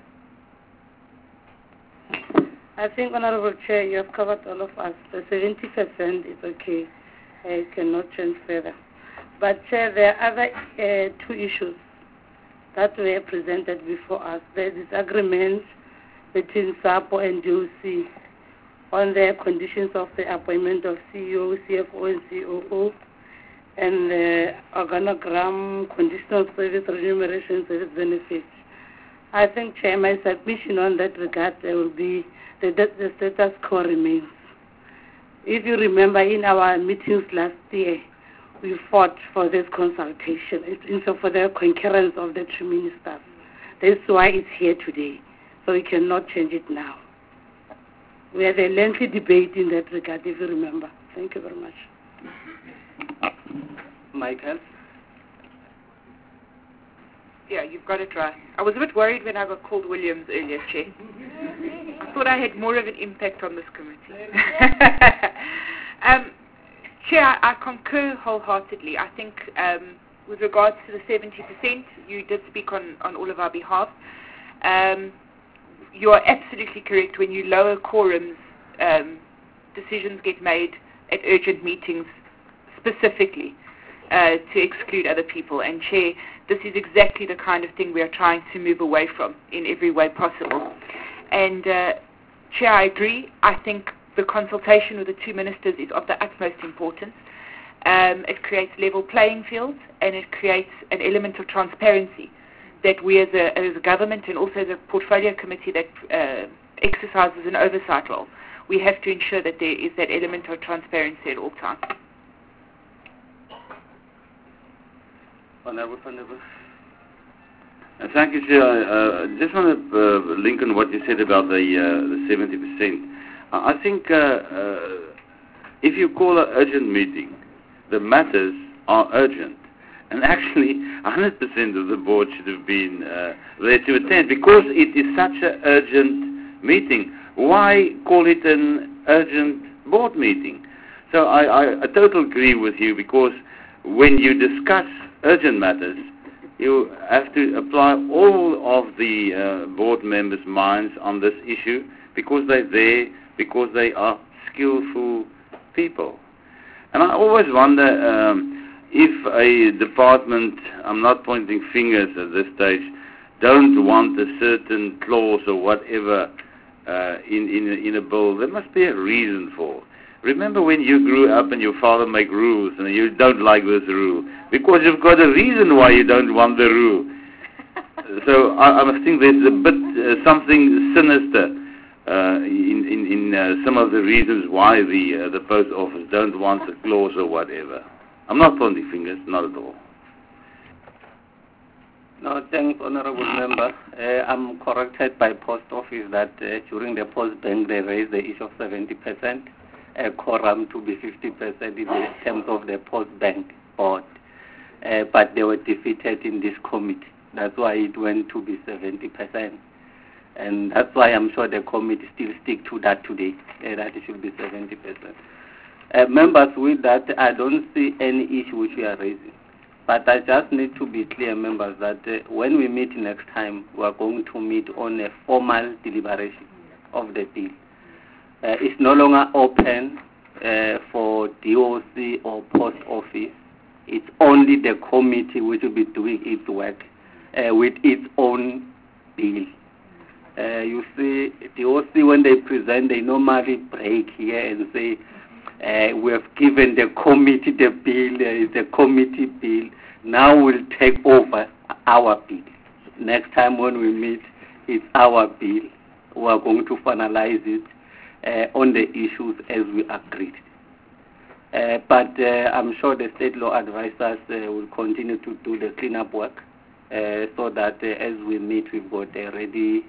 [SPEAKER 3] I think, Honorable Chair, you have covered all of us. The 70% is okay. I cannot change further. But, Chair, there are other 2 issues that were presented before us. The disagreements between SAPO and DOC on the conditions of the appointment of CEO, CFO, and COO, and the organogram, conditional service, remuneration, service benefits. I think, Chair, my submission on that regard will be the status quo remains. If you remember, in our meetings last year, we fought for this consultation, and for the concurrence of the 2 ministers. That's why it's here today. So we cannot change it now. We had a lengthy debate in that regard, if you remember. Thank you very much.
[SPEAKER 1] Michael?
[SPEAKER 2] Yeah, you've got it right. I was a bit worried when I got called Williams earlier, Chair. thought I had more of an impact on this committee. Chair, I concur wholeheartedly. I think with regards to the 70%, you did speak on all of our behalf. You are absolutely correct. When you lower quorums, decisions get made at urgent meetings specifically to exclude other people. And Chair, this is exactly the kind of thing we are trying to move away from in every way possible. And Chair, I agree. I think the consultation with the two ministers is of the utmost importance. It creates level playing fields, and it creates an element of transparency that we as a government and also as a portfolio committee that exercises an oversight role, we have to ensure that there is that element of transparency at all times.
[SPEAKER 9] Honourable. Thank you, Chair. I just want to link on what you said about the 70%. I think if you call an urgent meeting, the matters are urgent. And actually, 100% of the board should have been there to attend because it is such an urgent meeting. Why call it an urgent board meeting? So I totally agree with you because when you discuss urgent matters, you have to apply all of the board members' minds on this issue because they're there, because they are skillful people. And I always wonder if a department, I'm not pointing fingers at this stage, don't want a certain clause or whatever in a bill, there must be a reason for. Remember when you grew up and your father made rules and you don't like this rule? Because you've got a reason why you don't want the rule. So I think there's a bit something sinister in some of the reasons why the post office don't want a clause or whatever. I'm not pointing fingers, not at all.
[SPEAKER 1] No, thanks, Honourable Member. I'm corrected by Post Office that during the Post Bank they raised the issue of 70%, quorum to be 50% in the terms of the Post Bank board. But they were defeated in this committee. That's why it went to be 70%. And that's why I'm sure the committee still stick to that today, that it should be 70%. Members, with that, I don't see any issue which we are raising. But I just need to be clear, members, that when we meet next time, we are going to meet on a formal deliberation of the bill. It's no longer open for DOC or Post Office. It's only the committee which will be doing its work with its own bill. You see, DOC, when they present, they normally break here and say, we have given the committee the bill, it's a committee bill. Now we'll take over our bill. Next time when we meet, it's our bill. We are going to finalize it on the issues as we agreed. But I'm sure the state law advisors will continue to do the cleanup work so that as we meet, we've got a ready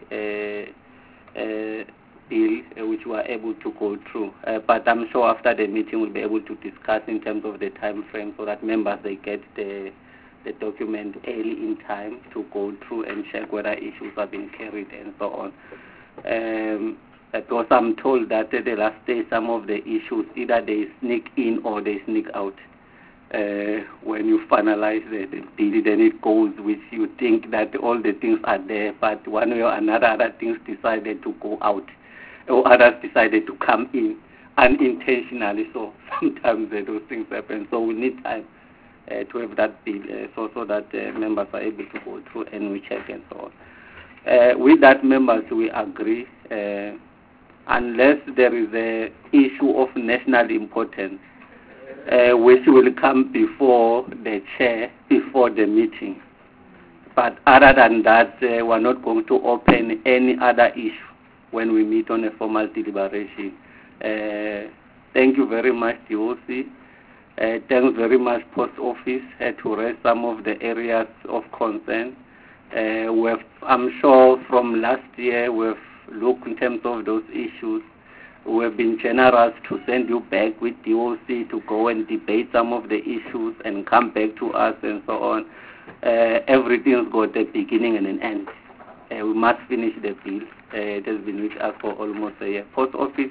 [SPEAKER 1] bill which we are able to go through. But I'm sure after the meeting we'll be able to discuss in terms of the time frame so that members they get the document early in time to go through and check whether issues have been carried and so on. Because I'm told that the last day some of the issues either they sneak in or they sneak out. When you finalize the bill, then it goes which you think that all the things are there, but one way or another other things decided to go out. Or others decided to come in unintentionally, so sometimes those things happen. So we need time to have that bill so that members are able to go through and we check and so on. With that, members, we agree, unless there is an issue of national importance, which will come before the chair, before the meeting. But other than that, we're not going to open any other issue when we meet on a formal deliberation. Thank you very much, DOC. Thanks very much, Post Office, to raise some of the areas of concern. I'm sure from last year we've looked in terms of those issues. We've been generous to send you back with DOC to go and debate some of the issues and come back to us and so on. Everything's got a beginning and an end. We must finish the bill. It has been with us for almost a year. Post office.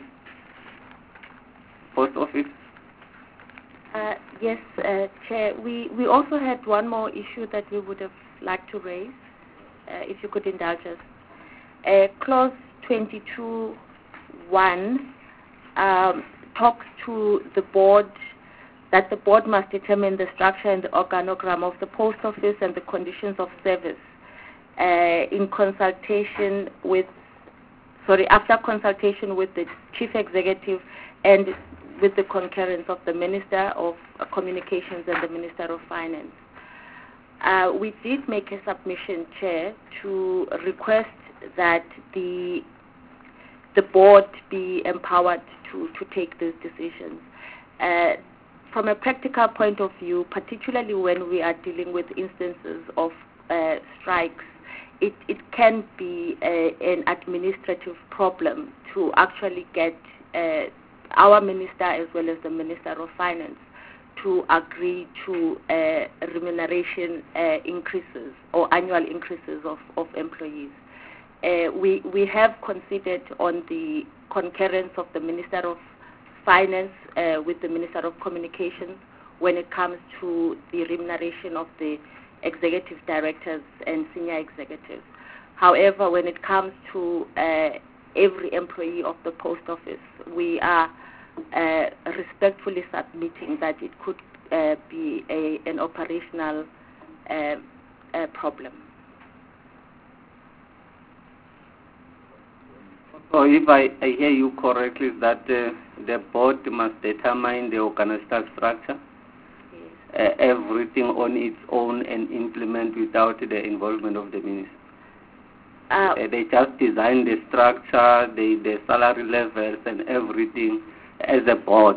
[SPEAKER 6] Yes, Chair. We also had one more issue that we would have liked to raise, if you could indulge us. Clause 22(1) talks to the board that the board must determine the structure and the organogram of the post office and the conditions of service after consultation with the chief executive and with the concurrence of the Minister of Communications and the Minister of Finance. We did make a submission, Chair, to request that the board be empowered to take these decisions. From a practical point of view, particularly when we are dealing with instances of strikes, it can be an administrative problem to actually get our minister as well as the Minister of Finance to agree to remuneration increases or annual increases of employees. We have considered on the concurrence of the Minister of Finance with the Minister of Communications when it comes to the remuneration of the executive directors and senior executives. However, when it comes to every employee of the post office, we are respectfully submitting that it could be an operational problem.
[SPEAKER 1] So if I hear you correctly, that the board must determine the organizational structure, everything on its own, and implement without the involvement of the minister. They just design the structure, the salary levels and everything as a board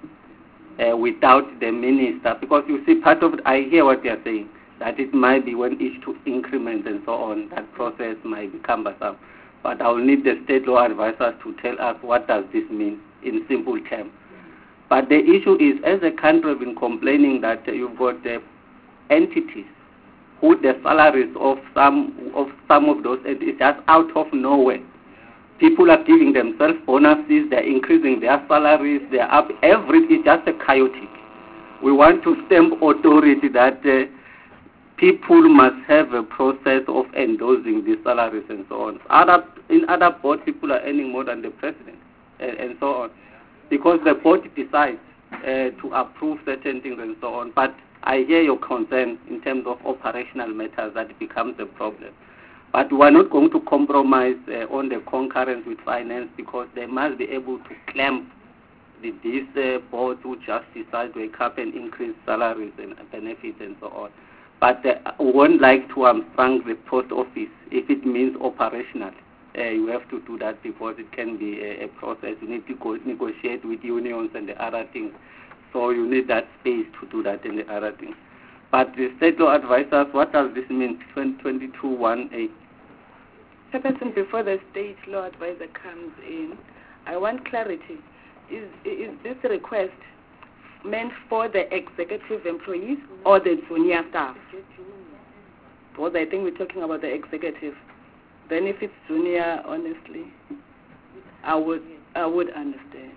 [SPEAKER 1] without the minister. Because you see, part of it, I hear what you are saying, that it might be when each to increment and so on, that process might be cumbersome. But I will need the state law advisors to tell us what does this mean in simple terms. But the issue is, as a country, we've been complaining that you've got the entities who the salaries of some of those entities just out of nowhere. People are giving themselves bonuses, they're increasing their salaries, they're up, everything is just a chaotic. We want to stamp authority that people must have a process of endorsing these salaries and so on. In other boards, people are earning more than the president and so on, because the board decides to approve certain things and so on. But I hear your concern in terms of operational matters, that it becomes a problem. But we are not going to compromise on the concurrence with finance, because they must be able to clamp these boards who just decide to wake up and increase salaries and benefits and so on. But we won't like to hamstring the post office if it means operational. You have to do that, because it can be a process. You need to negotiate with unions and the other things. So you need that space to do that and the other things. But the state law advisors, what does this mean? 22(1)(a)?
[SPEAKER 3] Chairperson, before the state law advisor comes in, I want clarity. Is this request meant for the executive employees or the junior staff? Because I think we're talking about the executive. Then if it's junior, honestly, I would understand.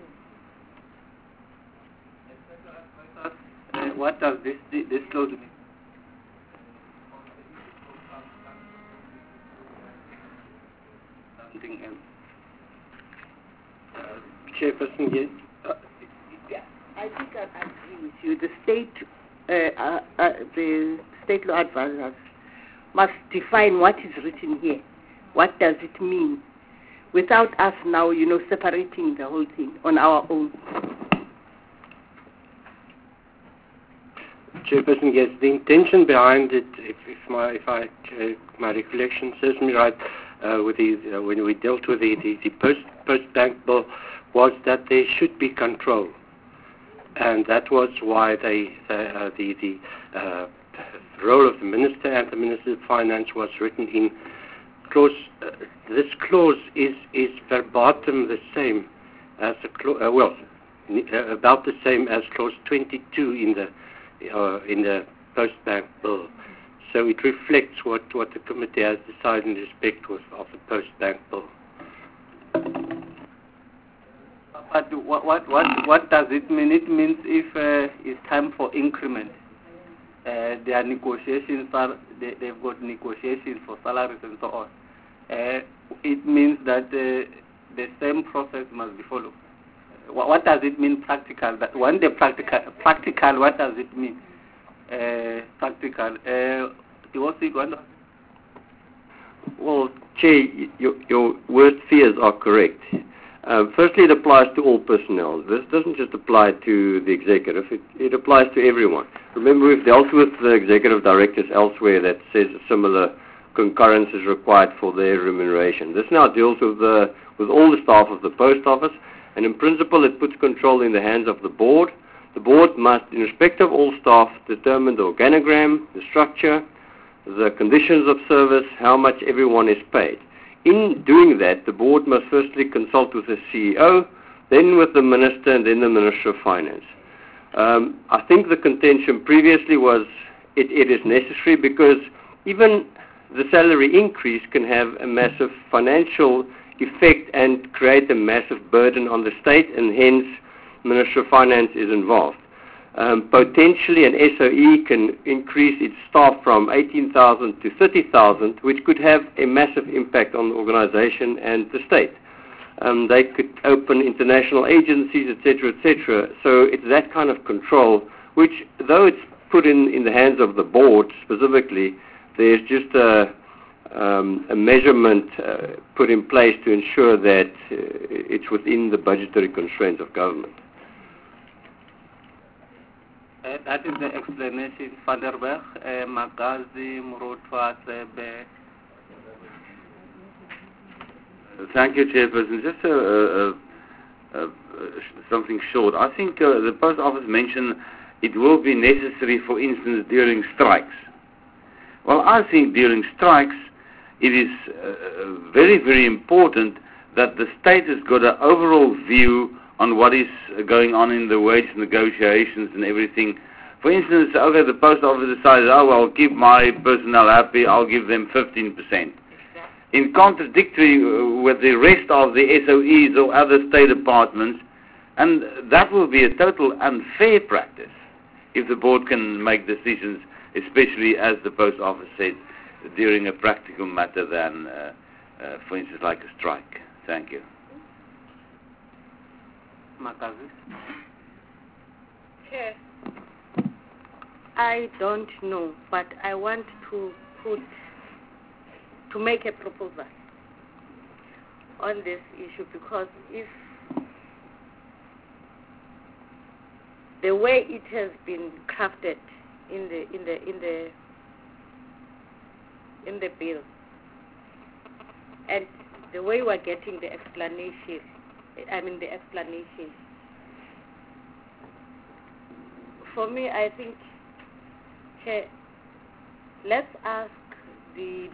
[SPEAKER 1] What does this clause mean? Something else.
[SPEAKER 5] Chairperson, yes.
[SPEAKER 3] I think I agree with you. The state law advisors must define what is written here. What does it mean? Without us now, separating the whole thing on our own.
[SPEAKER 5] Chairperson, yes, the intention behind it, if my recollection serves me right, when we dealt with the post-bank bill, was that there should be control, and that was why the role of the minister and the Minister of Finance was written in clause. This clause is verbatim the same as about the same as clause 22 in the post-bank bill.
[SPEAKER 10] So it reflects what the committee has decided in respect of the post-bank bill.
[SPEAKER 1] But what does it mean? It means if it's time for increment, there are negotiations, they've got negotiations for salaries and so on. It means that the same process must be followed. What does it mean practical? That when the practical, what does it mean? Practical.
[SPEAKER 5] Well, Chair, your worst fears are correct. Firstly, it applies to all personnel. This doesn't just apply to the executive, it applies to everyone. Remember, we've dealt with the executive directors elsewhere that says a similar concurrence is required for their remuneration. This now deals with all the staff of the post office, and in principle it puts control in the hands of the board. The board must, in respect of all staff, determine the organogram, the structure, the conditions of service, how much everyone is paid. In doing that, the board must firstly consult with the CEO, then with the minister, and then the Minister of Finance. I think the contention previously was it is necessary because even the salary increase can have a massive financial effect and create a massive burden on the state, and hence Minister of Finance is involved. Potentially an SOE can increase its staff from 18,000 to 30,000, which could have a massive impact on the organization and the state. They could open international agencies, etc., etc. So it's that kind of control, which, though it's put in the hands of the board specifically, there's just a measurement put in place to ensure that it's within the budgetary constraints of government.
[SPEAKER 1] That is the explanation. Van der Berg, Magazi, Murotwa, Sebe.
[SPEAKER 9] Thank you, Chairperson. Just something short. I think the Post Office mentioned it will be necessary, for instance, during strikes. Well, I think during strikes it is very, very important that the state has got an overall view on what is going on in the wage negotiations and everything. For instance, okay, the Post Office decides, oh, well, I'll keep my personnel happy, I'll give them 15%. In contradictory with the rest of the SOEs or other state departments, and that will be a total unfair practice if the board can make decisions, especially as the Post Office said, during a practical matter than, for instance, like a strike. Thank you.
[SPEAKER 6] Chair, I don't know, but I want to make a proposal on this issue, because if the way it has been crafted in the bill, and the way we're getting the explanation, for me, I think, let's ask the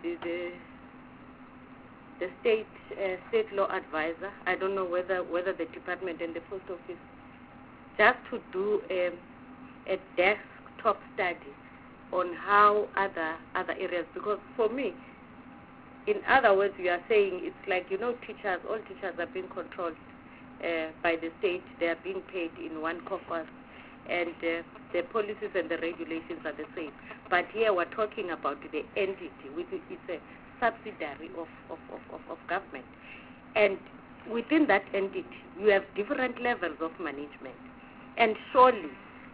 [SPEAKER 6] state law advisor. I don't know whether the department and the post office just to do a desktop study on how other areas, because for me, in other words, you are saying it's like, teachers, all teachers are being controlled by the state. They are being paid in one coffers, and the policies and the regulations are the same. But here we're talking about the entity, which is a subsidiary of government. And within that entity, you have different levels of management. And surely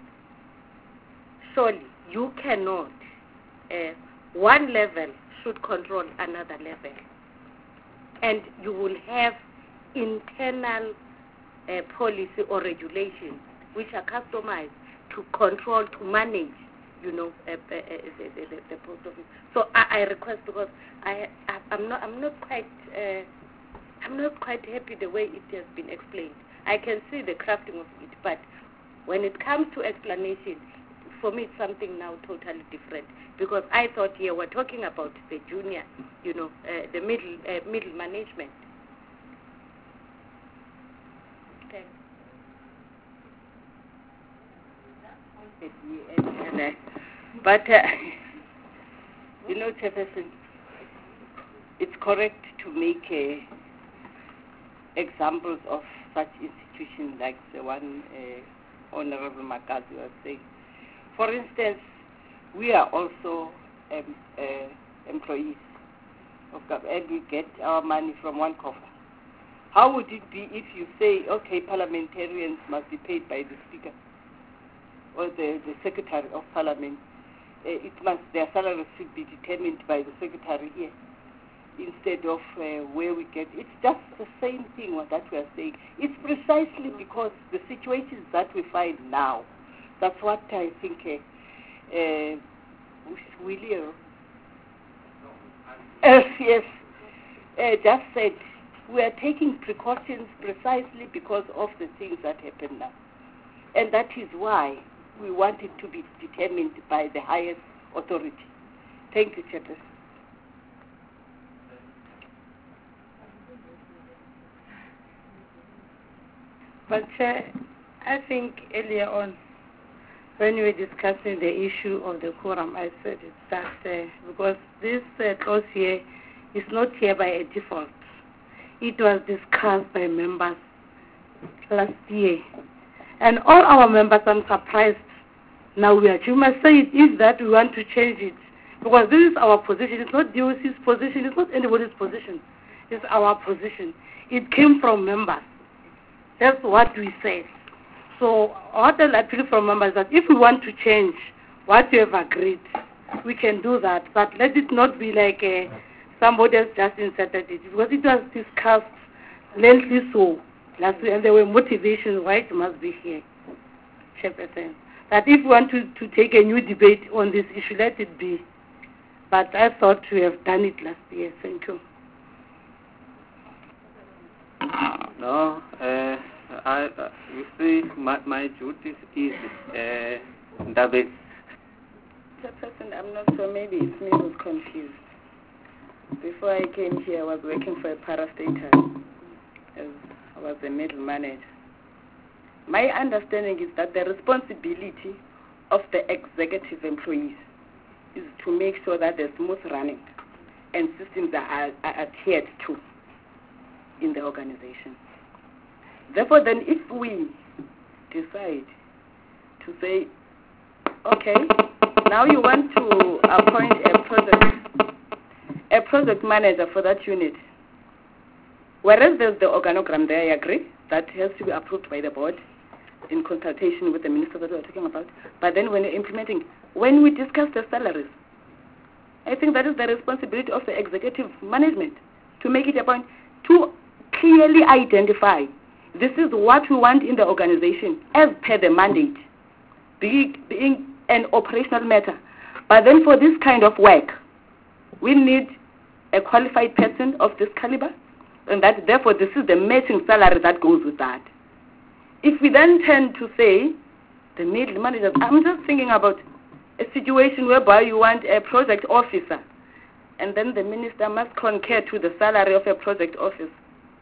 [SPEAKER 6] you cannot, one level should control another level. And you will have internal policy or regulations which are customized to control, to manage, the post office. So I request, because I'm not quite happy the way it has been explained. I can see the crafting of it, but when it comes to explanation, for me it's something now totally different, because I thought here we're talking about the junior, the middle management. Okay. But
[SPEAKER 3] You know, Chairperson, it's correct to make examples of such institutions like the one Honorable Makazi was saying. For instance, we are also employees of government and we get our money from one coffer. How would it be if you say, okay, parliamentarians must be paid by the Speaker or the Secretary of Parliament? Their salaries should be determined by the Secretary here instead of where we get. It's just the same thing that we are saying. It's precisely because the situations that we find now, that's what I think William yes, just said. We are taking precautions precisely because of the things that happen now. And that is why we want it to be determined by the highest authority. Thank you, Chairperson.
[SPEAKER 6] But Chair, I think earlier on, when we were discussing the issue of the quorum, I said it that because this clause here is not here by a default. It was discussed by members last year. And all our members, I'm surprised, now we must say it is that we want to change it. Because this is our position. It's not DOC's position. It's not anybody's position. It's our position. It came from members. That's what we said. So what I'll appeal from members is that if we want to change what we have agreed, we can do that. But let it not be like somebody else just inserted it. Because it was discussed lengthily so last week, and there were motivations why it must be here, Chairperson. That if we want to take a new debate on this issue, let it be. But I thought we have done it last year. Thank you.
[SPEAKER 9] No, you see, my duty is David.
[SPEAKER 3] Chairperson, I'm not sure. Maybe it's me who's confused. Before I came here, I was working for a parastatal. I was a middle manager. My understanding is that the responsibility of the executive employees is to make sure that there's smooth running and systems are adhered to in the organization. Therefore, then, if we decide to say, okay, now you want to appoint a project manager for that unit, whereas there's the organogram there, I agree, that has to be approved by the board in consultation with the minister that we are talking about. But then when you're implementing, when we discuss the salaries, I think that is the responsibility of the executive management to make it a point to clearly identify this is what we want in the organization as per the mandate, being an operational matter. But then for this kind of work, we need a qualified person of this caliber, and that therefore this is the matching salary that goes with that. If we then tend to say, the middle managers, I'm just thinking about a situation whereby you want a project officer, and then the minister must concur to the salary of a project officer.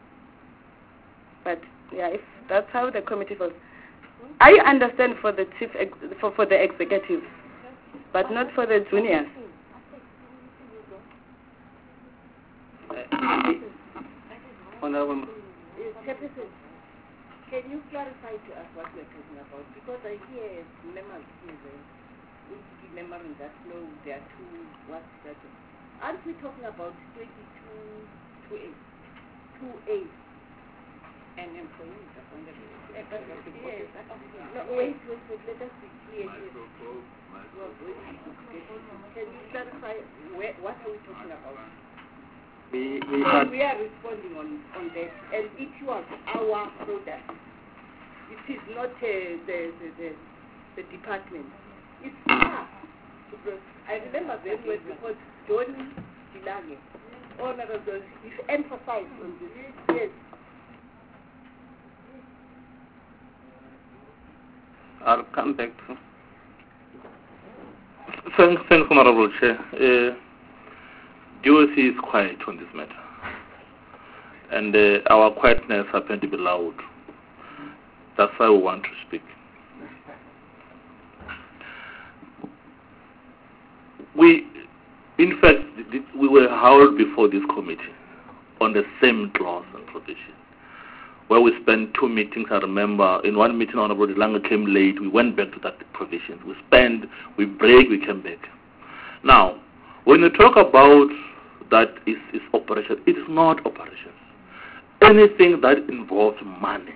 [SPEAKER 3] But yeah, if that's how the committee was. I understand for the chief, for the executive, but not for the juniors.
[SPEAKER 9] Honorable.
[SPEAKER 3] Can you clarify to us what we're talking about? Because I hear members remembering that no, there are two, what's that? Aren't we talking about 22 2A and employees appointed? Yes. No, wait, let us be clear. Can you clarify what are we talking about?
[SPEAKER 9] We
[SPEAKER 3] are responding on that, and it was our product. It is not the department. It's us. I remember very well because John Dilange, Honorable, he emphasized on this. Yes.
[SPEAKER 4] I'll come back to. Thanks, Honorable Chair. DOC is quiet on this matter, and our quietness happens to be loud. That's why we want to speak. We, in fact, held before this committee on the same clause and provision, where we spent 2 meetings. I remember in one meeting, Honorable Lange came late. We went back to that provision. We break, we came back. Now, when you talk about that is operation, it is not operations. Anything that involves money,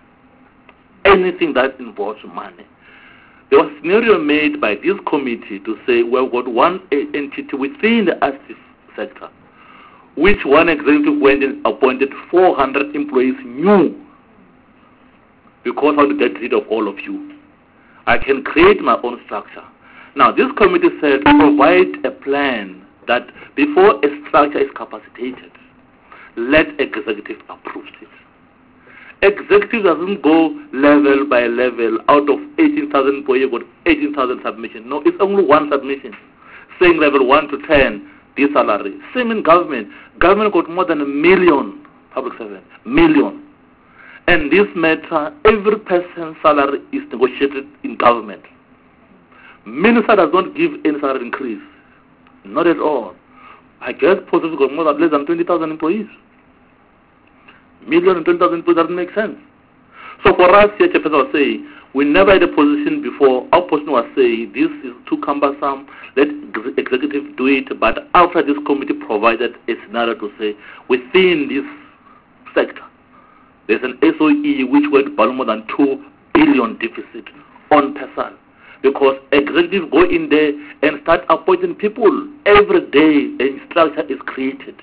[SPEAKER 4] there was a scenario made by this committee to say, well, we've got one entity within the active sector, which one executive went and appointed 400 employees new, because I want to get rid of all of you. I can create my own structure. Now, this committee said, provide a plan that before a structure is capacitated, let executive approve it. Executive doesn't go level by level. Out of 18,000 employees, got 18,000 submissions. No, it's only one submission, saying level 1 to 10, this salary. Same in government. Government got more than 1 million public servants. Million. And this matter, every person's salary is negotiated in government. Minister does not give any salary increase. Not at all. I guess Post Office got more than less than 20,000 employees. 1,020,000 employees doesn't make sense. So for us here, Chairperson was saying, we never had a position before. Our position was saying, this is too cumbersome, let executive do it. But after this committee provided a scenario to say, within this sector, there's an SOE which went by more than 2 billion deficit on person. Because executives go in there and start appointing people. Every day a structure is created.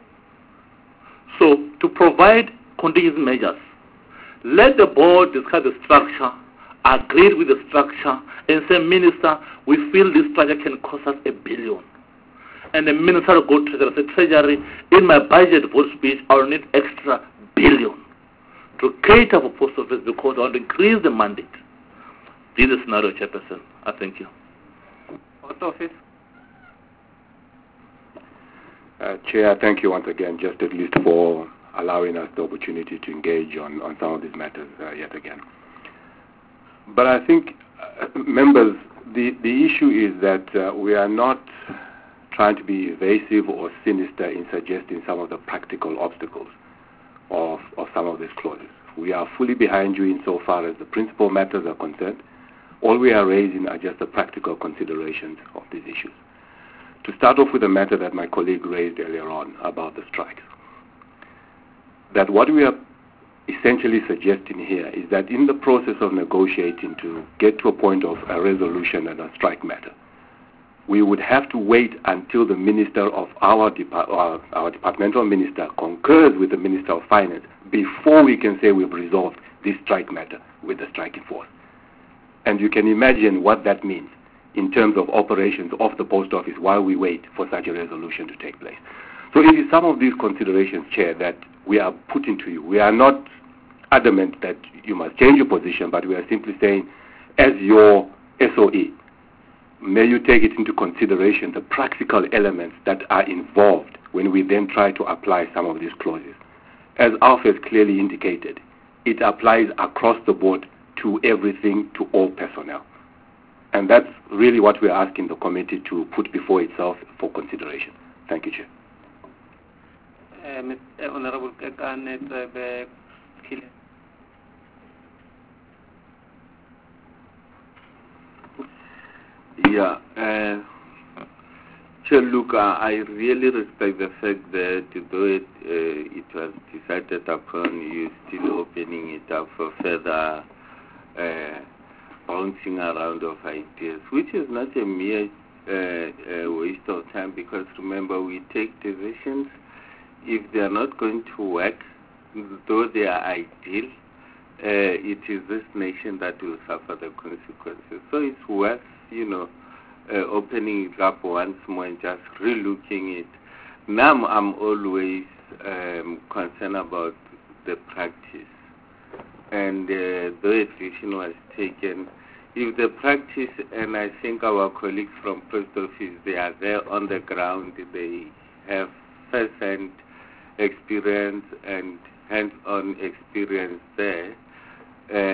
[SPEAKER 4] So to provide contingent measures, let the board discuss the structure, agree with the structure, and say, Minister, we feel this structure can cost us 1 billion. And the minister will go to the Treasury, in my budget vote speech, I will need extra 1 billion to cater for Post Office because I want to increase the mandate. This is scenario, Chairperson. I thank you.
[SPEAKER 1] Post Office.
[SPEAKER 7] Chair, thank you once again, just at least for allowing us the opportunity to engage on some of these matters yet again. But I think, members, the issue is that we are not trying to be evasive or sinister in suggesting some of the practical obstacles of some of these clauses. We are fully behind you insofar as the principal matters are concerned. All we are raising are just the practical considerations of these issues. To start off with a matter that my colleague raised earlier on about the strikes, that what we are essentially suggesting here is that in the process of negotiating to get to a point of a resolution and a strike matter, we would have to wait until the minister of our departmental minister concurs with the Minister of Finance before we can say we've resolved this strike matter with the striking force. And you can imagine what that means in terms of operations of the Post Office while we wait for such a resolution to take place. So it is some of these considerations, Chair, that we are putting to you. We are not adamant that you must change your position, but we are simply saying, as your SOE, may you take it into consideration the practical elements that are involved when we then try to apply some of these clauses. As Alf has clearly indicated, it applies across the board to everything, to all personnel. And that's really what we're asking the committee to put before itself for consideration. Thank you, Chair.
[SPEAKER 1] Honorable
[SPEAKER 9] Yeah, Chair Luca, I really respect the fact that though it was decided upon, you still opening it up for further bouncing around of ideas, which is not a mere waste of time, because remember, we take decisions. If they are not going to work, though they are ideal, it is this nation that will suffer the consequences. So it's worth, opening it up once more and just relooking it. Now I'm always concerned about the practice. And though a decision was taken, if the practice, and I think our colleagues from Post Office, they are there on the ground, they have first-hand experience and hands-on experience there.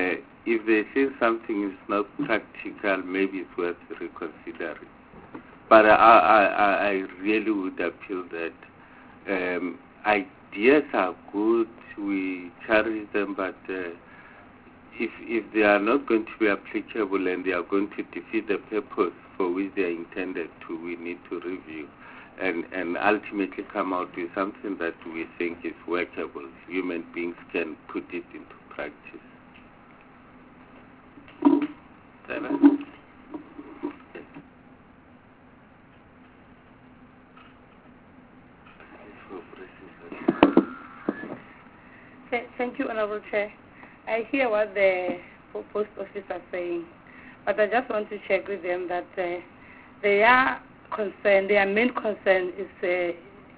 [SPEAKER 9] If they say something is not practical, maybe it's worth reconsidering. But I really would appeal that ideas are good, we cherish them, but if they are not going to be applicable and they are going to defeat the purpose for which they are intended to, we need to review and ultimately come out with something that we think is workable. Human beings can put it into practice.
[SPEAKER 6] Thank you, Honorable Chair. I hear what the post office are saying, but I just want to check with them that their main concern is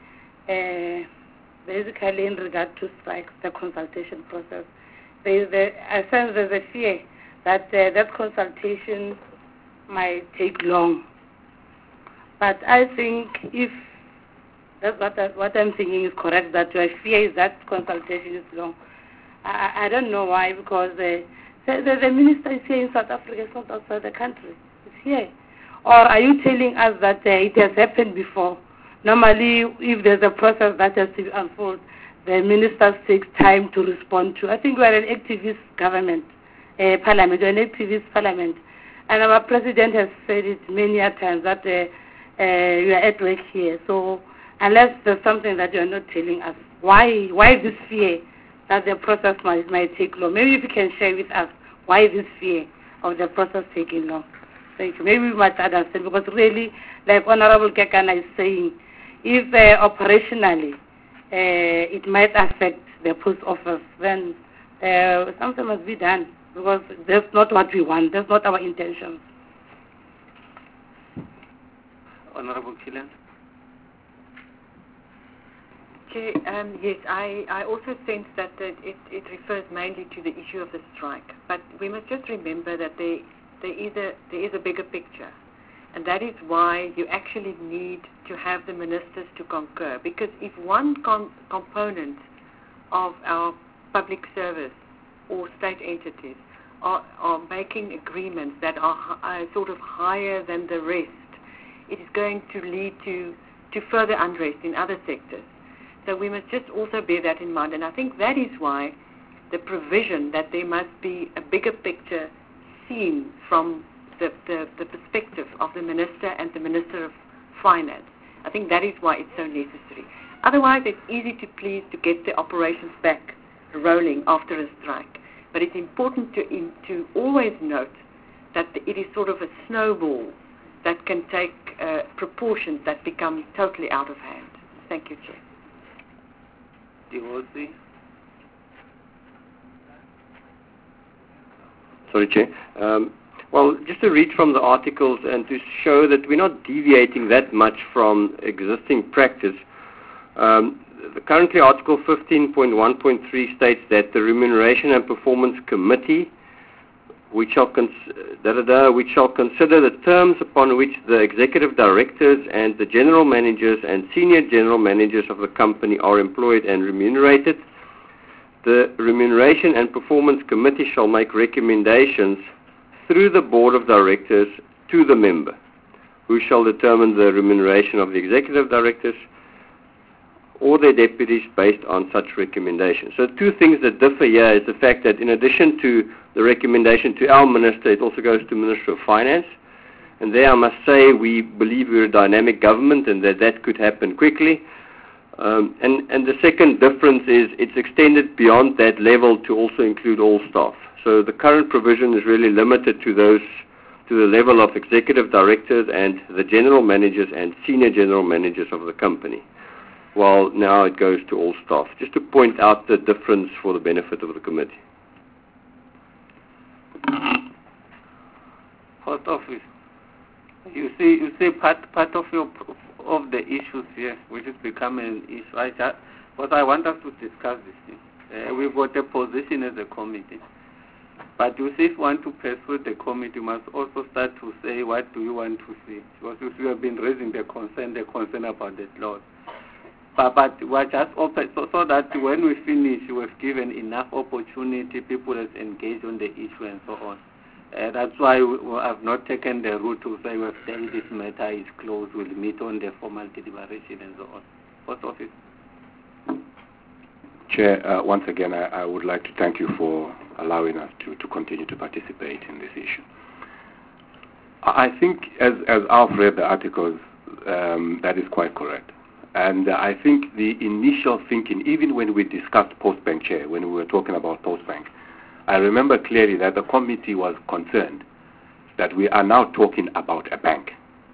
[SPEAKER 6] basically in regard to strikes, the consultation process. I sense there's a fear that that consultation might take long. But I think if that's what I'm thinking is correct, that your fear is that consultation is long. I don't know why, because the minister is here in South Africa, it's not outside the country. It's here. Or are you telling us that it has happened before? Normally, if there's a process that has to unfold, the minister takes time to respond to. I think we are an activist government, parliament, we're an activist parliament. And our president has said it many times that we are at work here. So unless there's something that you're not telling us, why this fear that the process might take long? Maybe if you can share with us why this fear of the process taking long. Thank you. Maybe we might understand, because really, like Honorable Kekana is saying, if operationally it might affect the post office, then something must be done, because that's not what we want. That's not our intention.
[SPEAKER 9] Honorable Killian.
[SPEAKER 8] Chair, yes, I also sense that it refers mainly to the issue of the strike. But we must just remember that there is a bigger picture. And that is why you actually need to have the ministers to concur. Because if one component of our public service or state entities are making agreements that are sort of higher than the rest, it is going to lead to further unrest in other sectors. So we must just also bear that in mind. And I think that is why the provision that there must be a bigger picture seen from the perspective of the Minister and the Minister of Finance. I think that is why it's so necessary. Otherwise, it's easy to please to get the operations back rolling after a strike. But it's important to always note that it is sort of a snowball that can take proportions that become totally out of hand. Thank you, Chair.
[SPEAKER 9] DOC.
[SPEAKER 5] Sorry, Chair. Well, just to read from the articles and to show that we're not deviating that much from existing practice, currently Article 15.1.3 states that the Remuneration and Performance Committee, which shall consider the terms upon which the executive directors and the general managers and senior general managers of the company are employed and remunerated. The Remuneration and Performance Committee shall make recommendations through the Board of Directors to the member, who shall determine the remuneration of the executive directors or their deputies based on such recommendations. So two things that differ here is the fact that in addition to the recommendation to our minister, it also goes to Minister of Finance. And there I must say we believe we're a dynamic government and that could happen quickly. And the second difference is it's extended beyond that level to also include all staff. So the current provision is really limited to the level of executive directors and the general managers and senior general managers of the company, while now it goes to all staff. Just to point out the difference for the benefit of the committee.
[SPEAKER 9] Post office. You see part of the issues here, which is becoming an issue. But I want us to discuss this thing. We've got a position as a committee. But you see, if you want to persuade the committee, you must also start to say, what do you want to see? Because you have been raising the concern about the law. But we're just open, so that when we finish, we've given enough opportunity, people have engaged on the issue and so on. That's why I've not taken the route to say we've done this matter is closed, we'll meet on the formal deliberation and so on. Post Office.
[SPEAKER 7] Chair, once again, I would like to thank you for allowing us to continue to participate in this issue. I think, as Alf read the articles, that is quite correct. And I think the initial thinking, even when we discussed Postbank, Chair, when we were talking about Postbank, I remember clearly that the committee was concerned that we are now talking about a bank.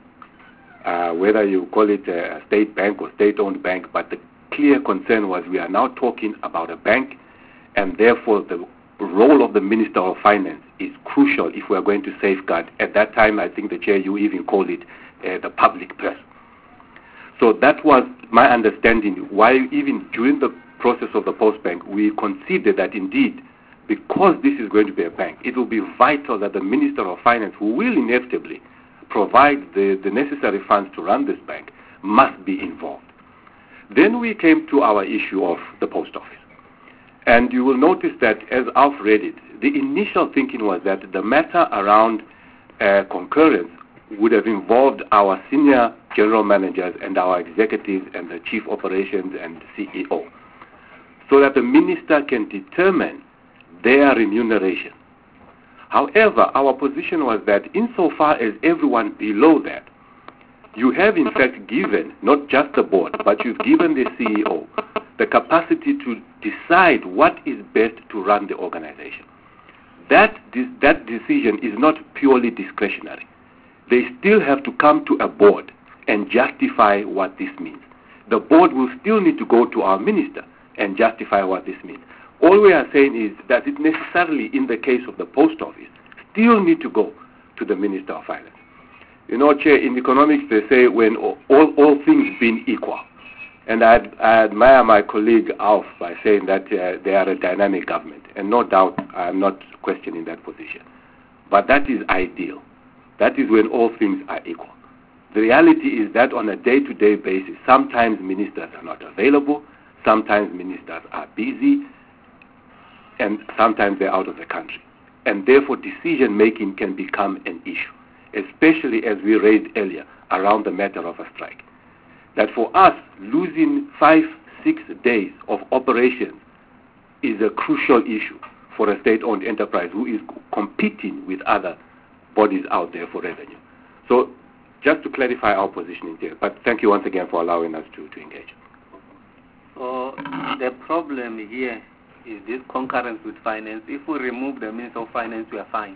[SPEAKER 7] Whether you call it a state bank or state-owned bank, but the clear concern was we are now talking about a bank, and therefore the role of the Minister of Finance is crucial if we are going to safeguard. At that time, I think the Chair, you even called it the public purse. So that was my understanding, why even during the process of the Postbank, we considered that indeed, because this is going to be a bank, it will be vital that the Minister of Finance, who will inevitably provide the necessary funds to run this bank, must be involved. Then we came to our issue of the Post Office. And you will notice that as Alf read it, the initial thinking was that the matter around concurrence would have involved our senior general managers and our executives and the chief operations and CEO, so that the minister can determine their remuneration. However, our position was that insofar as everyone below that, you have in fact given not just the board, but you've given the CEO the capacity to decide what is best to run the organization. That decision is not purely discretionary. They still have to come to a board and justify what this means. The board will still need to go to our minister and justify what this means. All we are saying is that it necessarily, in the case of the Post Office, still need to go to the Minister of Finance. You know, Chair, in economics they say when all things being equal. And I admire my colleague Alf by saying that they are a dynamic government. And no doubt I'm not questioning that position. But that is ideal. That is when all things are equal. The reality is that on a day-to-day basis, sometimes ministers are not available, sometimes ministers are busy, and sometimes they're out of the country. And therefore decision-making can become an issue, especially as we raised earlier around the matter of a strike. That for us, losing 5-6 days of operations is a crucial issue for a state-owned enterprise who is competing with other bodies out there for revenue. So just to clarify our positioning there, but thank you once again for allowing us to engage.
[SPEAKER 9] So the problem here is this concurrence with finance. If we remove the Minister of Finance, we are fine.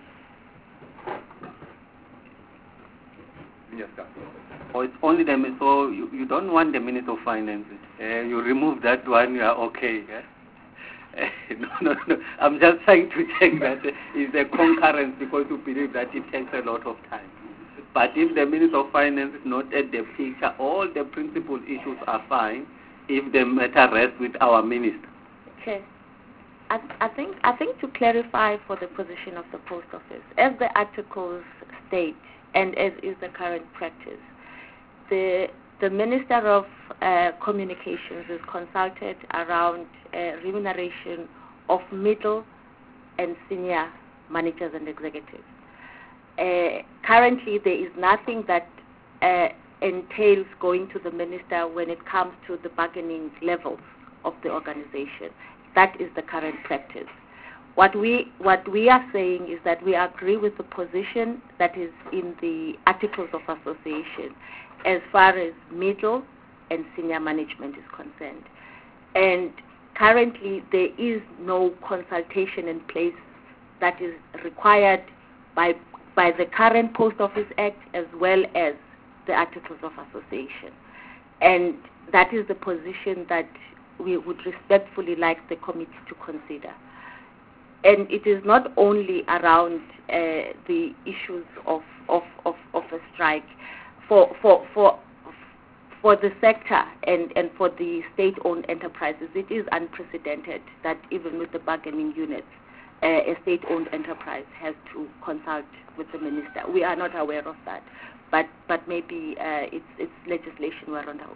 [SPEAKER 7] Yes, sir.
[SPEAKER 9] Or it's only the so you don't want the Minister of Finance. You remove that one, you are okay. No. I'm just trying to check that it's a concurrence because you believe that it takes a lot of time. But if the Minister of Finance is not at the picture, all the principal issues are fine if the matter rests with our minister.
[SPEAKER 6] Okay. I think to clarify for the position of the Post Office, as the articles state and as is the current practice, the Minister of Communications is consulted around remuneration of middle and senior managers and executives. Currently, there is nothing that entails going to the minister when it comes to the bargaining levels of the organization. That is the current practice. What we are saying is that we agree with the position that is in the Articles of Association as far as middle and senior management is concerned. And currently there is no consultation in place that is required by the current Post Office Act as well as the Articles of Association. And that is the position that we would respectfully like the committee to consider. And it is not only around the issues of a strike. For the sector and for the state-owned enterprises, it is unprecedented that even with the bargaining units, a state-owned enterprise has to consult with the minister. We are not aware of that, but maybe it's legislation we are not aware of. That is our submission, Chair.
[SPEAKER 7] Chair, once again, I would like to apologize for our arriving late.
[SPEAKER 6] That is our submission, Chair.
[SPEAKER 7] But thank you once again for allowing us to engage.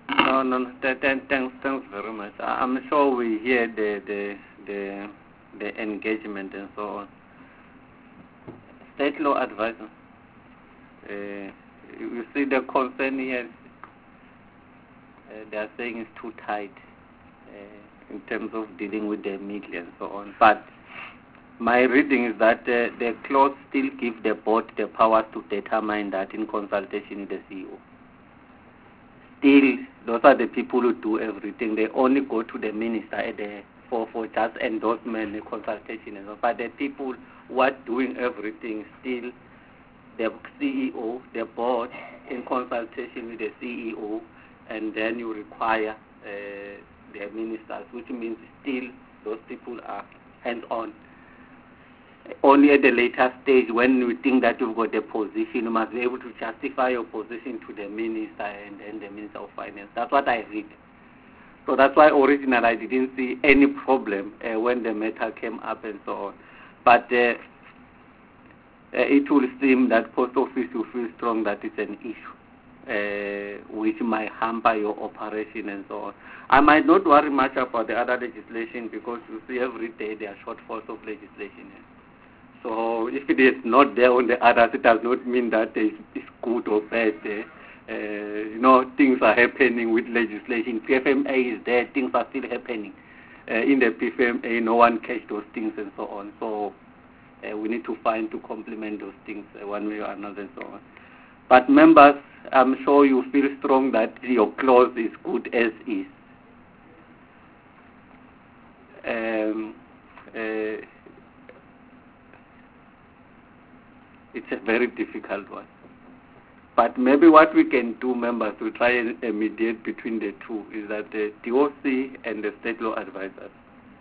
[SPEAKER 9] No. Thanks very much. I'm sure we hear the engagement and so on. State law advisor. You see the concern here. They are saying it's too tight in terms of dealing with the media and so on. But my reading is that the clause still gives the board the powers to determine that in consultation with the CEO. Still, those are the people who do everything. They only go to the minister for just endorsement and consultation and so on. But the people who are doing everything, still the CEO, the board, in consultation with the CEO, and then you require the ministers, which means still those people are hands-on. Only at the later stage, when we think that you've got a position, you must be able to justify your position to the minister and then the Minister of Finance. That's what I read. So that's why originally I didn't see any problem when the matter came up and so on. But it will seem that post office will feel strong that it's an issue, which might hamper your operation and so on. I might not worry much about the other legislation because you see every day there are shortfalls of legislation. So if it is not there on the others, it does not mean that it's good or bad. Things are happening with legislation. PFMA is there, things are still happening. In the PFMA, no one catch those things and so on. So we need to find to complement those things one way or another and so on. But members, I'm sure you feel strong that your clause is good as is. It's a very difficult one. But maybe what we can do, members, to try and mediate between the two is that the DOC and the state law advisors.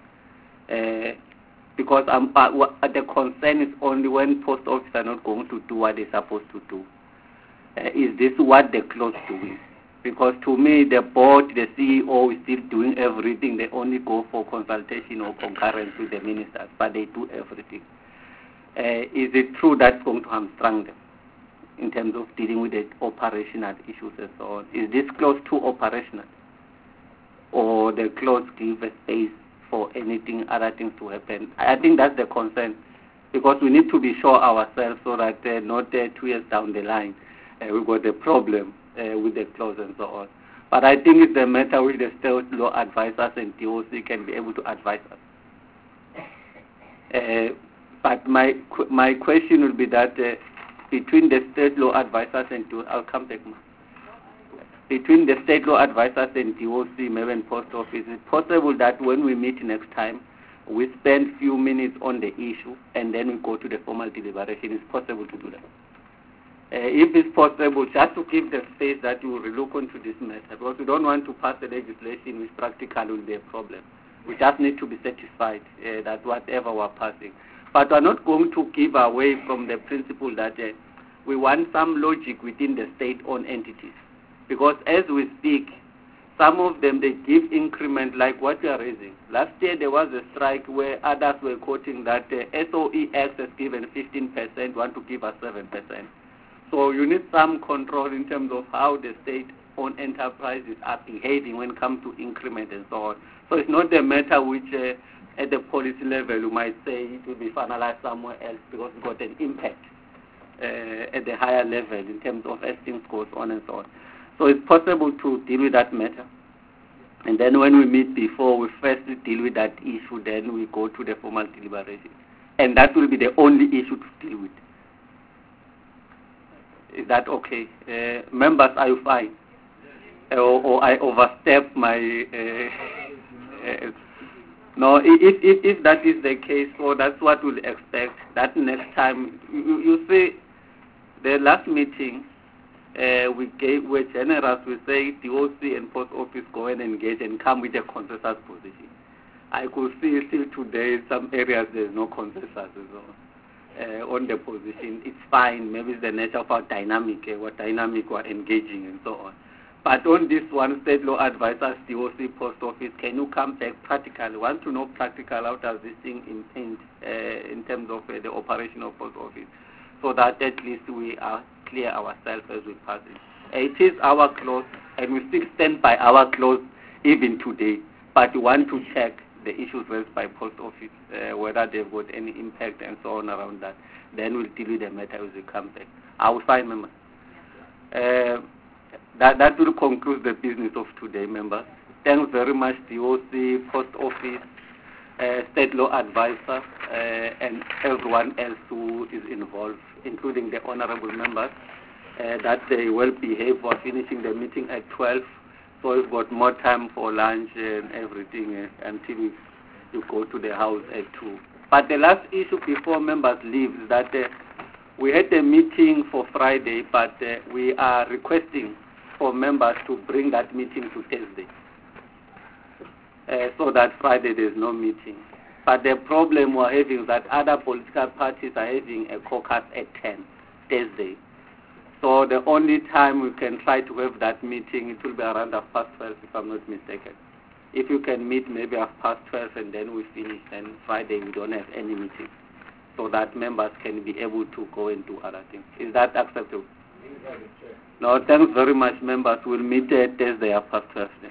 [SPEAKER 9] Because the concern is only when post office are not going to do what they're supposed to do. Is this what the clause doing? Because to me, the board, the CEO is still doing everything. They only go for consultation or concurrence with the ministers, but they do everything. Is it true that's going to hamstring them in terms of dealing with the operational issues and so on? Is this clause too operational? Or the clause gives a space for anything, other things to happen? I think that's the concern, because we need to be sure ourselves so that not 2 years down the line we've got a problem with the clause and so on. But I think it's a matter which the state law advisors and DOC can be able to advise us. But my question will be that between the state law advisors and I'll come back. Between the state law advisors and DOC, maybe and post office, is it possible that when we meet next time, we spend few minutes on the issue and then we go to the formal deliberation? It's possible to do that. If it's possible, just to give the space that you will look into this matter, because we don't want to pass the legislation which practically will be a problem. We just need to be satisfied that whatever we're passing. But we're not going to give away from the principle that we want some logic within the state-owned entities. Because as we speak, some of them, they give increment like what you are raising. Last year there was a strike where others were quoting that SOEX has given 15%, want to give us 7%. So you need some control in terms of how the state-owned enterprises are behaving when it comes to increment and so on. So it's not a matter which at the policy level you might say it will be finalized somewhere else because it's got an impact at the higher level in terms of as things goes on and so on. So it's possible to deal with that matter. And then when we meet before, we first deal with that issue, then we go to the formal deliberation. And that will be the only issue to deal with. Is that okay? Members, are you fine? Or I overstep my... No, if that is the case, so that's what we'll expect. That next time, you see, the last meeting, we're generous. We say DOC and post office go and engage and come with a consensus position. I could see still today some areas there's no consensus on the position. It's fine. Maybe it's the nature of our dynamic, what dynamic we're engaging and so on. But on this one, state law advisors, DOC, post office, can you come back practically? Want to know practical how does this thing impinge in terms of the operation of post office, so that at least we are clear ourselves as we pass it. It is our clause.
[SPEAKER 1] and we still stand by our clause even today, but we want to check the issues raised by post office, whether they've got any impact and so on around that. Then we'll deal with the matter as we come back. I will sign, members. That will conclude the business of today, members. Thanks very much, DOC, Post Office, State Law Advisor, and everyone else who is involved, including the honorable members, that they well behave. We're finishing the meeting at 12, so we've got more time for lunch and everything until you go to the house at 2. But the last issue before members leave is that we had a meeting for Friday, but we are requesting for members to bring that meeting to Thursday, so that Friday there's no meeting. But the problem we're having is that other political parties are having a caucus at 10 Thursday. So the only time we can try to have that meeting, it will be around 12:30, if I'm not mistaken. If you can meet maybe 12:30 and then we finish, then Friday we don't have any meeting, so that members can be able to go and do other things. Is that acceptable? No, thanks very much, members. We'll meet Thursday 12:30.